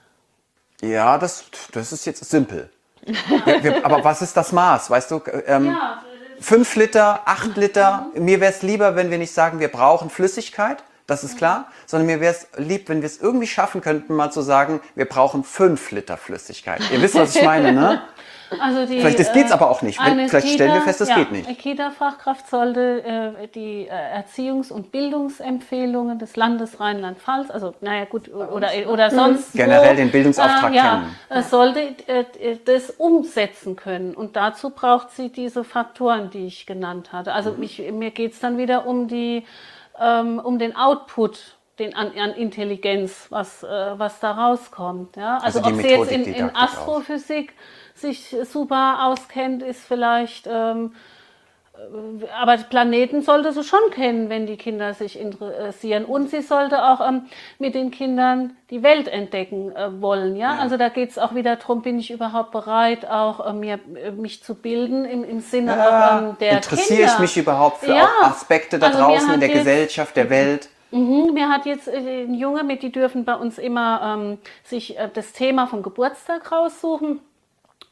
Ja, das, das ist jetzt simpel. Wir, wir, aber was ist das Maß? Weißt du, ähm, fünf Liter, acht Liter. Mir wäre es lieber, wenn wir nicht sagen, wir brauchen Flüssigkeit, das ist klar, sondern mir wäre es lieb, wenn wir es irgendwie schaffen könnten, mal zu sagen, wir brauchen fünf Liter Flüssigkeit. Ihr wisst, was ich meine, ne? Also die, Vielleicht das geht's aber auch nicht. Wenn- eine vielleicht stellen wir fest, das ja, geht nicht. Eine Kita-Fachkraft sollte äh, die äh, Erziehungs- und Bildungsempfehlungen des Landes Rheinland-Pfalz, also naja gut, oder, oder sonst Generell wo, den Bildungsauftrag äh, ja, kennen. äh, sollte äh, das umsetzen können. Und dazu braucht sie diese Faktoren, die ich genannt hatte. Also Mhm. ich, mir geht's dann wieder um die ähm, um den Output, den an, an Intelligenz, was, äh, was da rauskommt. Ja? Also, Also die ob sie jetzt in, Methodik, in Didaktik auch. Astrophysik sich super auskennt, ist vielleicht, ähm, äh, aber Planeten sollte sie schon kennen, wenn die Kinder sich interessieren. Und sie sollte auch ähm, mit den Kindern die Welt entdecken äh, wollen. Ja? Ja. Also da geht es auch wieder darum, bin ich überhaupt bereit, auch äh, mir, äh, mich zu bilden im, im Sinne auch, ähm, der Interessiere Kinder. ich mich überhaupt für Ja. auch Aspekte da Also mir draußen in hat der jetzt- Gesellschaft, der Welt? Mhm, mir hat jetzt äh, ein Junge mit, die dürfen bei uns immer ähm, sich äh, das Thema vom Geburtstag raussuchen.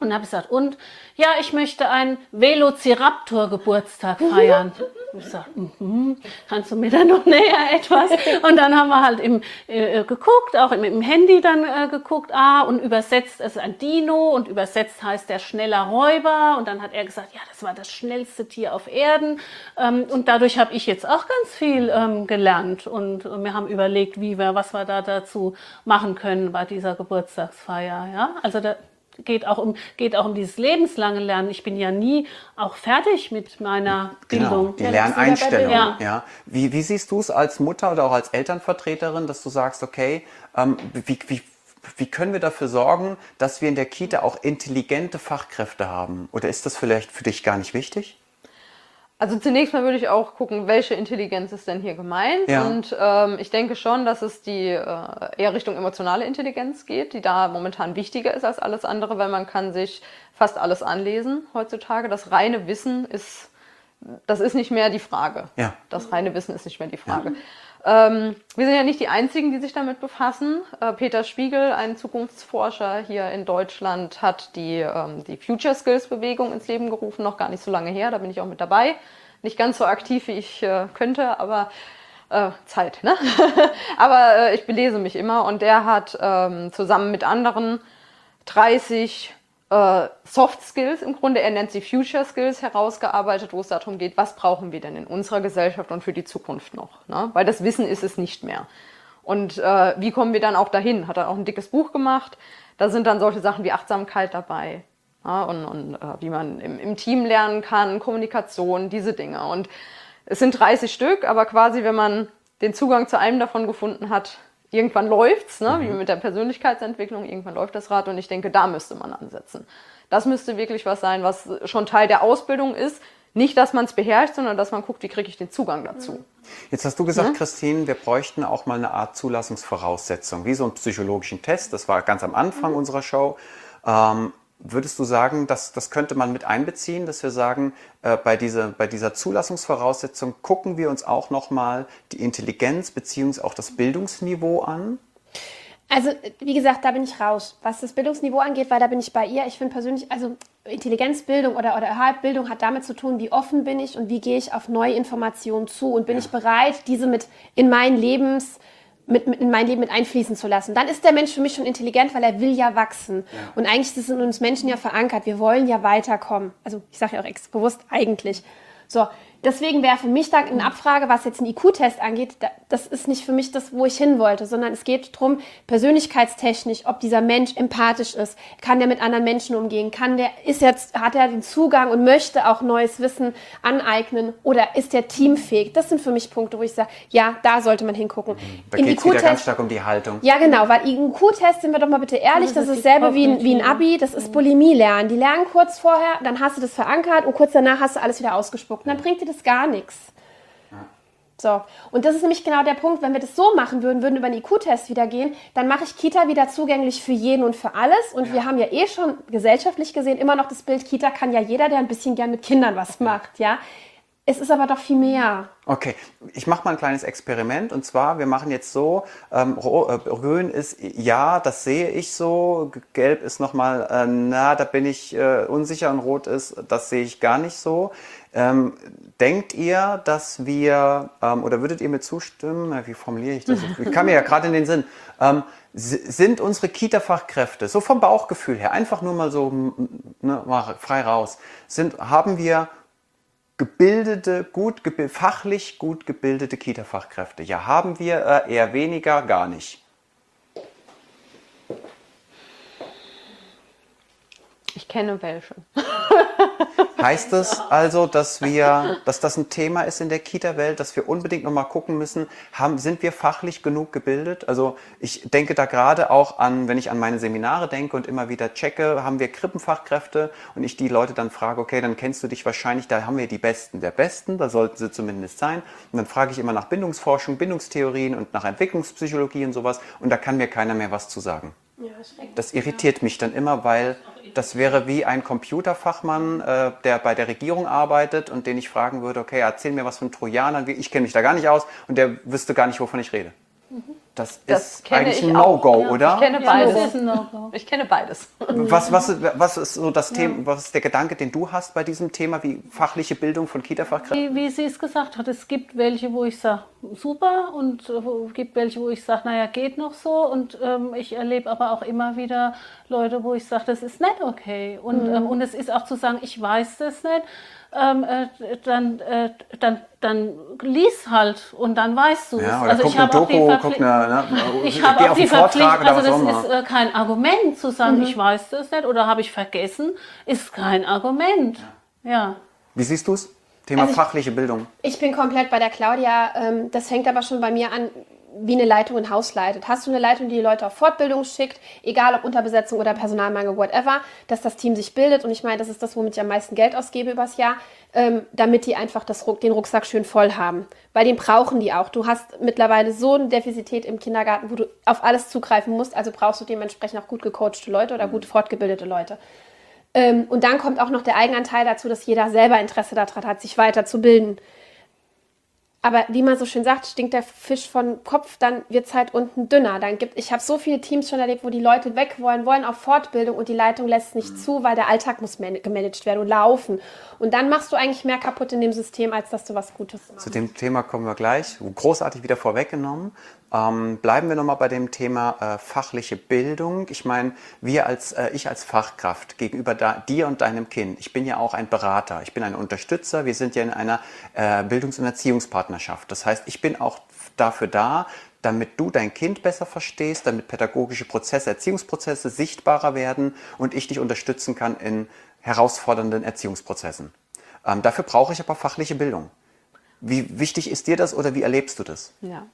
Und habe gesagt, und ja, ich möchte einen Velociraptor-Geburtstag feiern. Ich sage, mhm, kannst du mir da noch näher etwas? Und dann haben wir halt im, äh, geguckt, auch im, im Handy dann äh, geguckt, ah, und übersetzt ist ein Dino und übersetzt heißt der schneller Räuber. Und dann hat er gesagt, ja, das war das schnellste Tier auf Erden. Ähm, und dadurch habe ich jetzt auch ganz viel ähm, gelernt. Und, und wir haben überlegt, wie wir, was wir da dazu machen können bei dieser Geburtstagsfeier. Ja, also da geht auch um geht auch um dieses lebenslange Lernen. Ich bin ja nie auch fertig mit meiner Bildung. Genau, die Ja, Lerneinstellung. Ja. Ja. Wie, wie siehst du es als Mutter oder auch als Elternvertreterin, dass du sagst, okay, ähm, wie, wie, wie können wir dafür sorgen, dass wir in der Kita auch intelligente Fachkräfte haben? Oder ist das vielleicht für dich gar nicht wichtig? Also zunächst mal würde ich auch gucken, welche Intelligenz ist denn hier gemeint. Ja. Und ähm, ich denke schon, dass es die äh, eher Richtung emotionale Intelligenz geht, die da momentan wichtiger ist als alles andere, weil man kann sich fast alles anlesen heutzutage. Das reine Wissen ist, das ist nicht mehr die Frage. Ja. Das reine Wissen ist nicht mehr die Frage. Ja. Ähm, wir sind ja nicht die Einzigen, die sich damit befassen. Äh, Peter Spiegel, ein Zukunftsforscher hier in Deutschland, hat die, ähm, die Future Skills Bewegung ins Leben gerufen, noch gar nicht so lange her, da bin ich auch mit dabei. Nicht ganz so aktiv, wie ich äh, könnte, aber äh, Zeit, ne? aber äh, ich belese mich immer und der hat ähm, zusammen mit anderen dreißig äh, Soft Skills, im Grunde, er nennt sie Future Skills, herausgearbeitet, wo es darum geht, was brauchen wir denn in unserer Gesellschaft und für die Zukunft noch, ne? Weil das Wissen ist es nicht mehr. Und äh, wie kommen wir dann auch dahin? Hat er auch ein dickes Buch gemacht, da sind dann solche Sachen wie Achtsamkeit dabei. Ja, und und äh, wie man im, im Team lernen kann, Kommunikation, diese Dinge. Und es sind dreißig Stück, aber quasi, wenn man den Zugang zu einem davon gefunden hat, irgendwann läuft's, ne? Wie mit der Persönlichkeitsentwicklung, irgendwann läuft das Rad und ich denke, da müsste man ansetzen. Das müsste wirklich was sein, was schon Teil der Ausbildung ist. Nicht, dass man es beherrscht, sondern dass man guckt, wie kriege ich den Zugang dazu. Jetzt hast du gesagt, Ja. Christine, wir bräuchten auch mal eine Art Zulassungsvoraussetzung, wie so einen psychologischen Test. Das war ganz am Anfang unserer Show. Ähm, Würdest du sagen, dass, das könnte man mit einbeziehen, dass wir sagen, äh, bei, dieser, bei dieser Zulassungsvoraussetzung gucken wir uns auch nochmal die Intelligenz beziehungsweise auch das Bildungsniveau an? Also, wie gesagt, da bin ich raus. Was das Bildungsniveau angeht, weil da bin ich bei ihr. Ich finde persönlich, also Intelligenzbildung oder, oder Bildung hat damit zu tun, wie offen bin ich und wie gehe ich auf neue Informationen zu und bin Ja. ich bereit, diese mit in mein Lebens Mit, mit in mein Leben mit einfließen zu lassen. Dann ist der Mensch für mich schon intelligent, weil er will ja wachsen. Ja. Und eigentlich ist es in uns Menschen ja verankert. Wir wollen ja weiterkommen. Also ich sage ja auch ex bewusst eigentlich. So, deswegen wäre für mich da eine Abfrage, was jetzt einen I Q-Test angeht, da, das ist nicht für mich das, wo ich hin wollte, sondern es geht darum, persönlichkeitstechnisch, ob dieser Mensch empathisch ist, kann der mit anderen Menschen umgehen, kann der, ist jetzt, hat er den Zugang und möchte auch neues Wissen aneignen oder ist der teamfähig? Das sind für mich Punkte, wo ich sage, ja, da sollte man hingucken. Da Im geht es wieder I Q-Test ganz stark um die Haltung. ja, genau, weil I Q-Test, sind wir doch mal bitte ehrlich, das das ist ist dasselbe wie ein, kognitiv. wie ein Abi, das ist Bulimie lernen. Die lernen kurz vorher, dann hast du das verankert und kurz danach hast du alles wieder ausgespuckt. Und dann bringt dir das gar nichts. So, und das ist nämlich genau der Punkt, wenn wir das so machen würden, würden über einen I Q-Test wieder gehen, dann mache ich Kita wieder zugänglich für jeden und für alles. Und wir haben ja eh schon gesellschaftlich gesehen immer noch das Bild, Kita kann ja jeder, der ein bisschen gern mit Kindern was macht, ja. Es ist aber doch viel mehr. Okay, ich mache mal ein kleines Experiment und zwar, wir machen jetzt so, ähm, Ro- äh, Grün ist ja, das sehe ich so, G- Gelb ist nochmal, äh, na, da bin ich äh, unsicher und Rot ist, das sehe ich gar nicht so. Ähm, denkt ihr, dass wir, ähm, oder würdet ihr mir zustimmen, na, wie formuliere ich das? Ich kam mir ja gerade in den Sinn, ähm, s- sind unsere Kita-Fachkräfte, so vom Bauchgefühl her, einfach nur mal so m- ne, mal frei raus, sind, haben wir gebildete, gut gebi- fachlich gut gebildete Kita-Fachkräfte? Ja, haben wir äh, eher weniger, gar nicht. Ich kenne welche. Heißt das also, dass wir, dass das ein Thema ist in der Kita-Welt, dass wir unbedingt nochmal gucken müssen, haben, sind wir fachlich genug gebildet? Also ich denke da gerade auch an, wenn ich an meine Seminare denke und immer wieder checke, haben wir Krippenfachkräfte und ich die Leute dann frage, okay, dann kennst du dich wahrscheinlich, da haben wir die Besten der Besten, da sollten sie zumindest sein. Und dann frage ich immer nach Bindungsforschung, Bindungstheorien und nach Entwicklungspsychologie und sowas und da kann mir keiner mehr was zu sagen. Das irritiert mich dann immer, weil das wäre wie ein Computerfachmann, äh, der bei der Regierung arbeitet und den ich fragen würde, okay, erzähl mir was von Trojanern, wie- ich kenne mich da gar nicht aus und der wüsste gar nicht, wovon ich rede. Das, Das ist kenne eigentlich ich ein auch. No-Go, Ja. oder? Ich kenne Ja, beides. das ist ein No-Go. Ich kenne beides. Was, was, was ist so das Thema, was ist der Gedanke, den du hast bei diesem Thema, wie fachliche Bildung von Kita-Fachkräften? Wie, wie sie es gesagt hat, es gibt welche, wo ich sage, super, und es gibt welche, wo ich sage, naja, geht noch so. Und ähm, ich erlebe aber auch immer wieder Leute, wo ich sage, das ist nicht okay. Und, Mhm. ähm, und es ist auch zu sagen, ich weiß das nicht, ähm, äh, dann, äh, dann, dann lies halt und dann weißt du es. Ja, oder Also guck ich eine habe auch die Doku, Verpflichtung. guck eine, ne, Ich geh habe auch auf die einen Vortrag Verpflichtung, oder also was auch das immer. ist äh, kein Argument zu sagen, ich weiß das nicht oder habe ich vergessen, ist kein Argument. Ja. Wie siehst du es? Thema Also ich- fachliche Bildung. Ich bin komplett bei der Claudia. Ähm, das fängt aber schon bei mir an, wie eine Leitung ein Haus leitet. Hast du eine Leitung, die die Leute auf Fortbildung schickt, egal ob Unterbesetzung oder Personalmangel, whatever, dass das Team sich bildet. Und ich meine, das ist das, womit ich am meisten Geld ausgebe übers Jahr, ähm, damit die einfach das, Ruck- den Rucksack schön voll haben. Weil den brauchen die auch. Du hast mittlerweile so eine Defizität im Kindergarten, wo du auf alles zugreifen musst. Also brauchst du dementsprechend auch gut gecoachte Leute oder gut fortgebildete Leute. Ähm, und dann kommt auch noch der Eigenanteil dazu, dass jeder selber Interesse daran hat, sich weiterzubilden. Aber wie man so schön sagt, stinkt der Fisch von Kopf, dann wird es halt unten dünner. Dann gibt, ich habe so viele Teams schon erlebt, wo die Leute weg wollen, wollen auf Fortbildung und die Leitung lässt nicht zu, weil der Alltag muss man- gemanagt werden und laufen. Und dann machst du eigentlich mehr kaputt in dem System, als dass du was Gutes machst. Zu dem Thema kommen wir gleich. Großartig wieder vorweggenommen. Ähm, bleiben wir nochmal bei dem Thema äh, fachliche Bildung. Ich meine, wir als, äh, ich als Fachkraft gegenüber da, dir und deinem Kind, ich bin ja auch ein Berater, ich bin ein Unterstützer, wir sind ja in einer äh, Bildungs- und Erziehungspartnerschaft. Das heißt, ich bin auch dafür da, damit du dein Kind besser verstehst, damit pädagogische Prozesse, Erziehungsprozesse sichtbarer werden und ich dich unterstützen kann in herausfordernden Erziehungsprozessen. Ähm, dafür brauche ich aber fachliche Bildung. Wie wichtig ist dir das oder wie erlebst du das? Ja.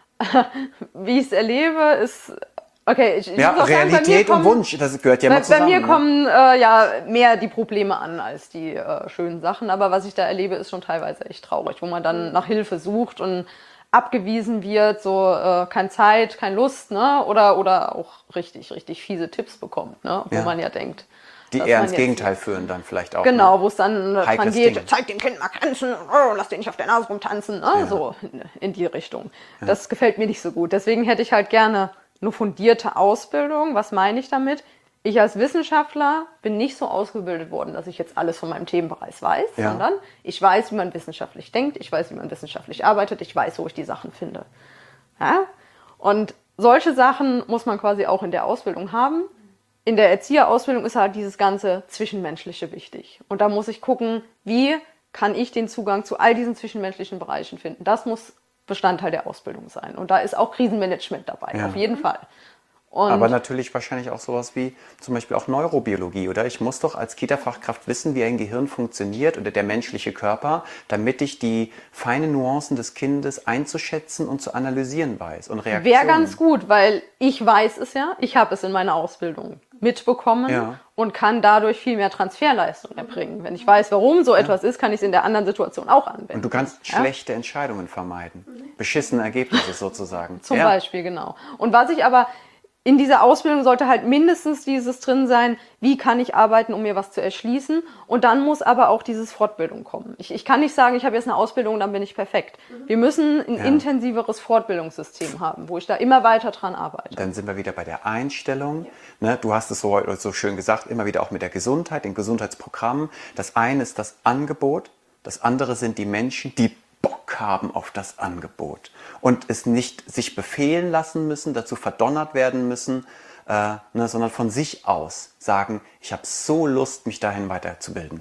Wie ich es erlebe, ist, okay, ich, ich Ja, muss auch sagen, bei mir Realität und kommen- Wunsch, das gehört ja Bei, immer zusammen. bei mir ne? kommen äh, ja mehr die Probleme an als die äh, schönen Sachen, aber was ich da erlebe, ist schon teilweise echt traurig, wo man dann nach Hilfe sucht und abgewiesen wird, so äh, keine Zeit, keine Lust, ne? Oder, oder auch richtig, richtig fiese Tipps bekommt, ne? Wo Ja. man ja denkt. Die dass eher man ins jetzt- Gegenteil führen dann vielleicht auch. Genau, Ne? wo es dann äh, dran Heikles geht, Ding. zeig dem Kind mal Grenzen, oh, lass den nicht auf der Nase rumtanzen, ne? So in, in die Richtung. Das gefällt mir nicht so gut. Deswegen hätte ich halt gerne eine fundierte Ausbildung. Was meine ich damit? Ich als Wissenschaftler bin nicht so ausgebildet worden, dass ich jetzt alles von meinem Themenbereich weiß, Ja. sondern ich weiß, wie man wissenschaftlich denkt, ich weiß, wie man wissenschaftlich arbeitet, ich weiß, wo ich die Sachen finde. Ja? Und solche Sachen muss man quasi auch in der Ausbildung haben. In der Erzieherausbildung ist halt dieses ganze Zwischenmenschliche wichtig. Und da muss ich gucken, wie kann ich den Zugang zu all diesen zwischenmenschlichen Bereichen finden. Das muss Bestandteil der Ausbildung sein. Und da ist auch Krisenmanagement dabei, Ja. auf jeden Fall. Und Aber natürlich wahrscheinlich auch sowas wie zum Beispiel auch Neurobiologie, oder? Ich muss doch als Kita-Fachkraft wissen, wie ein Gehirn funktioniert oder der menschliche Körper, damit ich die feinen Nuancen des Kindes einzuschätzen und zu analysieren weiß und Reaktionen. wäre ganz gut, weil ich weiß es ja, ich habe es in meiner Ausbildung mitbekommen Ja. und kann dadurch viel mehr Transferleistung erbringen. Wenn ich weiß, warum so etwas ist, kann ich es in der anderen Situation auch anwenden. Und du kannst Ja? schlechte Entscheidungen vermeiden. Beschissene Ergebnisse sozusagen. Zum ja. Beispiel, genau. Und was ich aber in dieser Ausbildung sollte halt mindestens dieses drin sein, wie kann ich arbeiten, um mir was zu erschließen. Und dann muss aber auch dieses Fortbildung kommen. Ich, ich kann nicht sagen, ich habe jetzt eine Ausbildung und dann bin ich perfekt. Wir müssen ein Ja. intensiveres Fortbildungssystem haben, wo ich da immer weiter dran arbeite. Dann sind wir wieder bei der Einstellung. Ne, du hast es so, so schön gesagt, immer wieder auch mit der Gesundheit, den Gesundheitsprogrammen. Das eine ist das Angebot, das andere sind die Menschen, die Bock haben auf das Angebot und es nicht sich befehlen lassen müssen, dazu verdonnert werden müssen, äh, ne, sondern von sich aus sagen, ich habe so Lust, mich dahin weiterzubilden.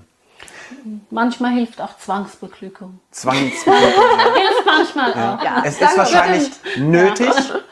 Manchmal hilft auch Zwangsbeglückung. Zwangs Hilft manchmal auch. Ja, es sagen ist wir wahrscheinlich nötig,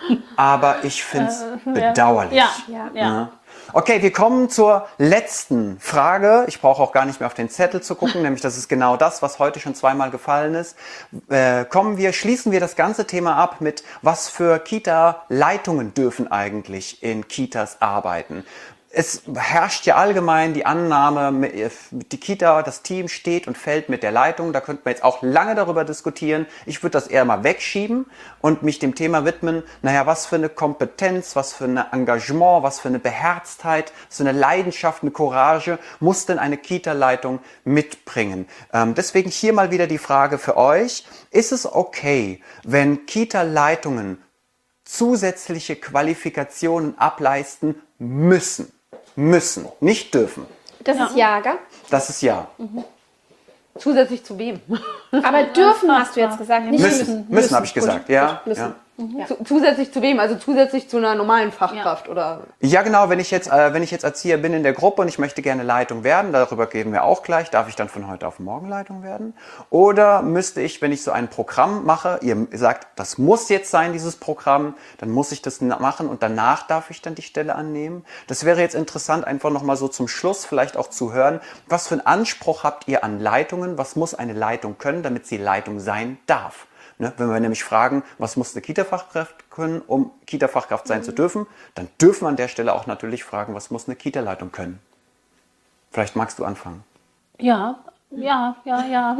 aber ich finde es bedauerlich. Ja, Ja. ja. ja. Okay, wir kommen zur letzten Frage. Ich brauche auch gar nicht mehr auf den Zettel zu gucken, nämlich das ist genau das, was heute schon zweimal gefallen ist. Äh, kommen wir, schließen wir das ganze Thema ab mit, was für Kita-Leitungen dürfen eigentlich in Kitas arbeiten? Es herrscht ja allgemein die Annahme, die Kita, das Team steht und fällt mit der Leitung. Da könnte man jetzt auch lange darüber diskutieren. Ich würde das eher mal wegschieben und mich dem Thema widmen, naja, was für eine Kompetenz, was für ein Engagement, was für eine Beherztheit, was für eine Leidenschaft, eine Courage muss denn eine Kita-Leitung mitbringen? Ähm, deswegen hier mal wieder die Frage für euch. Ist es okay, wenn Kita-Leitungen zusätzliche Qualifikationen ableisten müssen. Müssen, nicht dürfen. Das ist ja, gell? Das ist ja. Zusätzlich zu wem? Aber dürfen hast du jetzt gesagt, nicht Müssen, müssen. müssen, müssen habe ich gesagt, Gut, ja. müssen. ja. Ja. Zu, zusätzlich zu wem? Also zusätzlich zu einer normalen Fachkraft oder? Ja, genau, wenn ich jetzt, äh, wenn ich jetzt Erzieher bin in der Gruppe und ich möchte gerne Leitung werden, darüber reden wir auch gleich, darf ich dann von heute auf morgen Leitung werden? Oder müsste ich, wenn ich so ein Programm mache, ihr sagt, das muss jetzt sein, dieses Programm, dann muss ich das machen und danach darf ich dann die Stelle annehmen? Das wäre jetzt interessant, einfach nochmal so zum Schluss vielleicht auch zu hören, was für einen Anspruch habt ihr an Leitungen? Was muss eine Leitung können, damit sie Leitung sein darf? Ne, wenn wir nämlich fragen, was muss eine Kita-Fachkraft können, um Kita-Fachkraft sein zu dürfen, dann dürfen wir an der Stelle auch natürlich fragen, was muss eine Kita-Leitung können. Vielleicht magst du anfangen. Ja, ja, ja, ja.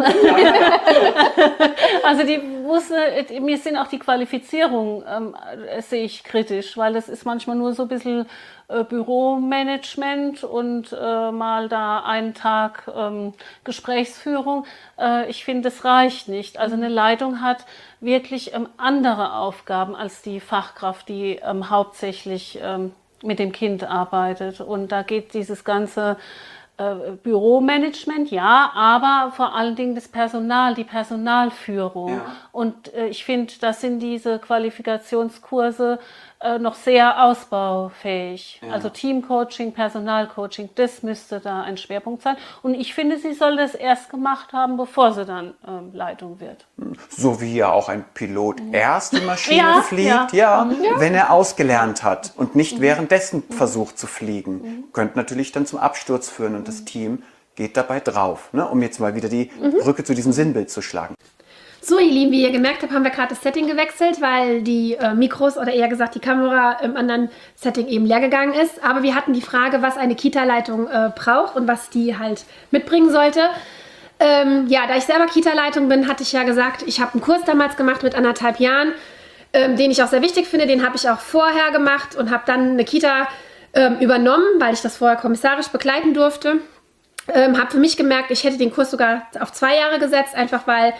Also die muss, äh, mir sind auch die Qualifizierungen, ähm, äh, sehe ich kritisch, weil das ist manchmal nur so ein bisschen äh, Büromanagement und äh, mal da einen Tag ähm, Gesprächsführung. Äh, ich finde, das reicht nicht. Also eine Leitung hat wirklich ähm, andere Aufgaben als die Fachkraft, die ähm, hauptsächlich ähm, mit dem Kind arbeitet. Und da geht dieses ganze Äh, Büromanagement, ja, aber vor allen Dingen das Personal, die Personalführung. Ja. Und äh, ich finde, das sind diese Qualifikationskurse äh, noch sehr ausbaufähig. Ja. Also Teamcoaching, Personalcoaching, das müsste da ein Schwerpunkt sein. Und ich finde, sie soll das erst gemacht haben, bevor sie dann ähm, Leitung wird. So wie ja auch ein Pilot erst die Maschine Ja, fliegt, ja, ja, wenn er ausgelernt hat und nicht währenddessen versucht zu fliegen. Könnte natürlich dann zum Absturz führen und das Team geht dabei drauf, ne, um jetzt mal wieder die Brücke zu diesem Sinnbild zu schlagen. So, ihr Lieben, wie ihr gemerkt habt, haben wir gerade das Setting gewechselt, weil die äh, Mikros oder eher gesagt die Kamera im anderen Setting eben leer gegangen ist. Aber wir hatten die Frage, was eine Kita-Leitung äh, braucht und was die halt mitbringen sollte. Ähm, ja, da ich selber Kita-Leitung bin, hatte ich ja gesagt, ich habe einen Kurs damals gemacht mit anderthalb Jahren, ähm, den ich auch sehr wichtig finde. Den habe ich auch vorher gemacht und habe dann eine Kita ähm, übernommen, weil ich das vorher kommissarisch begleiten durfte. Ähm, habe für mich gemerkt, ich hätte den Kurs sogar auf zwei Jahre gesetzt, einfach weil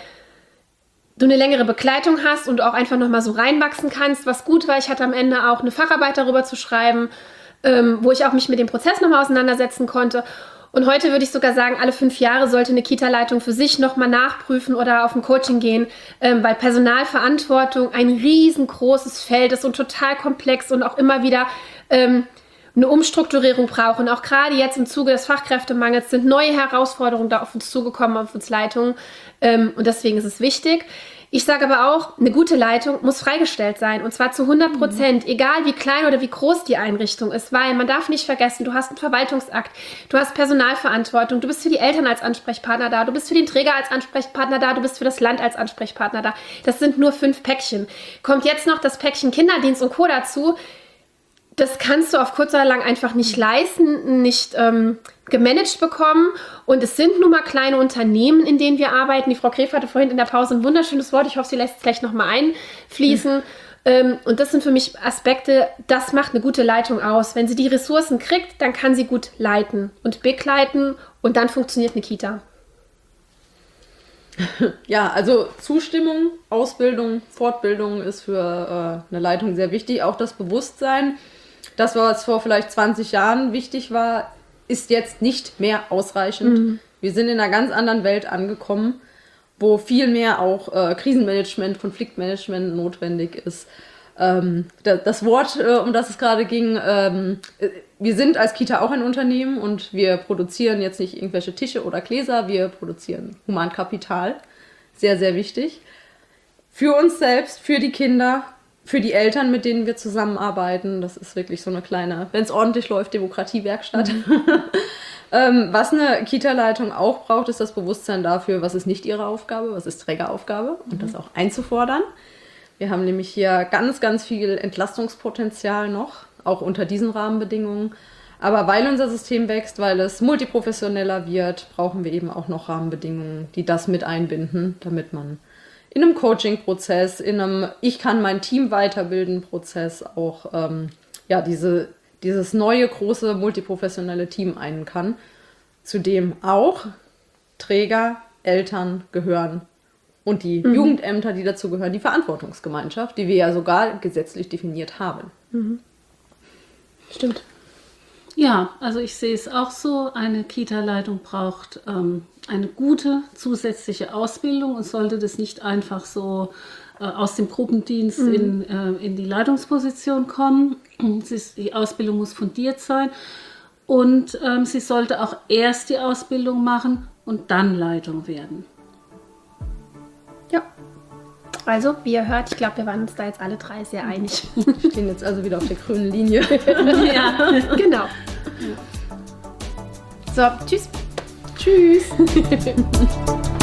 du eine längere Begleitung hast und auch einfach nochmal so reinwachsen kannst, was gut war. Ich hatte am Ende auch eine Facharbeit darüber zu schreiben, ähm, wo ich auch mich mit dem Prozess nochmal auseinandersetzen konnte. Und heute würde ich sogar sagen, alle fünf Jahre sollte eine Kita-Leitung für sich nochmal nachprüfen oder auf ein Coaching gehen, ähm, weil Personalverantwortung ein riesengroßes Feld ist und total komplex und auch immer wieder ähm, eine Umstrukturierung braucht. Und auch gerade jetzt im Zuge des Fachkräftemangels sind neue Herausforderungen da auf uns zugekommen, auf uns Leitungen. Ähm, und deswegen ist es wichtig. Ich sage aber auch, eine gute Leitung muss freigestellt sein. Und zwar zu hundert Prozent, mhm. egal wie klein oder wie groß die Einrichtung ist. Weil man darf nicht vergessen, du hast einen Verwaltungsakt, du hast Personalverantwortung, du bist für die Eltern als Ansprechpartner da, du bist für den Träger als Ansprechpartner da, du bist für das Land als Ansprechpartner da. Das sind nur fünf Päckchen. Kommt jetzt noch das Päckchen Kinderdienst und Co. dazu. Das kannst du auf kurz oder lang einfach nicht leisten, nicht ähm, gemanagt bekommen. Und es sind nun mal kleine Unternehmen, in denen wir arbeiten. Die Frau Gref hatte vorhin in der Pause ein wunderschönes Wort. Ich hoffe, sie lässt es gleich nochmal einfließen. Mhm. Ähm, und das sind für mich Aspekte, das macht eine gute Leitung aus. Wenn sie die Ressourcen kriegt, dann kann sie gut leiten und begleiten und dann funktioniert eine Kita. Ja, also Zustimmung, Ausbildung, Fortbildung ist für äh, eine Leitung sehr wichtig. Auch das Bewusstsein, das, was vor vielleicht zwanzig Jahren wichtig war, ist jetzt nicht mehr ausreichend. Mhm. Wir sind in einer ganz anderen Welt angekommen, wo viel mehr auch äh, Krisenmanagement, Konfliktmanagement notwendig ist. Ähm, da, das Wort, äh, um das es gerade ging, ähm, wir sind als Kita auch ein Unternehmen und wir produzieren jetzt nicht irgendwelche Tische oder Gläser, wir produzieren Humankapital. Sehr, sehr wichtig. Für uns selbst, für die Kinder, für die Eltern, mit denen wir zusammenarbeiten. Das ist wirklich so eine kleine, wenn es ordentlich läuft, Demokratiewerkstatt. Mhm. ähm, was eine Kita-Leitung auch braucht, ist das Bewusstsein dafür, was ist nicht ihre Aufgabe, was ist Trägeraufgabe und mhm. das auch einzufordern. Wir haben nämlich hier ganz, ganz viel Entlastungspotenzial noch, auch unter diesen Rahmenbedingungen. Aber weil unser System wächst, weil es multiprofessioneller wird, brauchen wir eben auch noch Rahmenbedingungen, die das mit einbinden, damit man in einem Coaching-Prozess, in einem Ich kann mein Team weiterbilden Prozess auch ähm, ja, diese, dieses neue, große, multiprofessionelle Team ein kann, zu dem auch Träger, Eltern gehören Und die mhm. Jugendämter, die dazu gehören, die Verantwortungsgemeinschaft, die wir ja sogar gesetzlich definiert haben. Mhm. Stimmt. Ja, also ich sehe es auch so, eine Kita-Leitung braucht ähm, eine gute zusätzliche Ausbildung und sollte das nicht einfach so äh, aus dem Gruppendienst mhm. in, äh, in die Leitungsposition kommen. Es ist, die Ausbildung muss fundiert sein und ähm, sie sollte auch erst die Ausbildung machen und dann Leitung werden. Ja. Also, wie ihr hört, ich glaube, wir waren uns da jetzt alle drei sehr einig. Wir stehen jetzt also wieder auf der grünen Linie. Ja, genau. So, tschüss. Tschüss.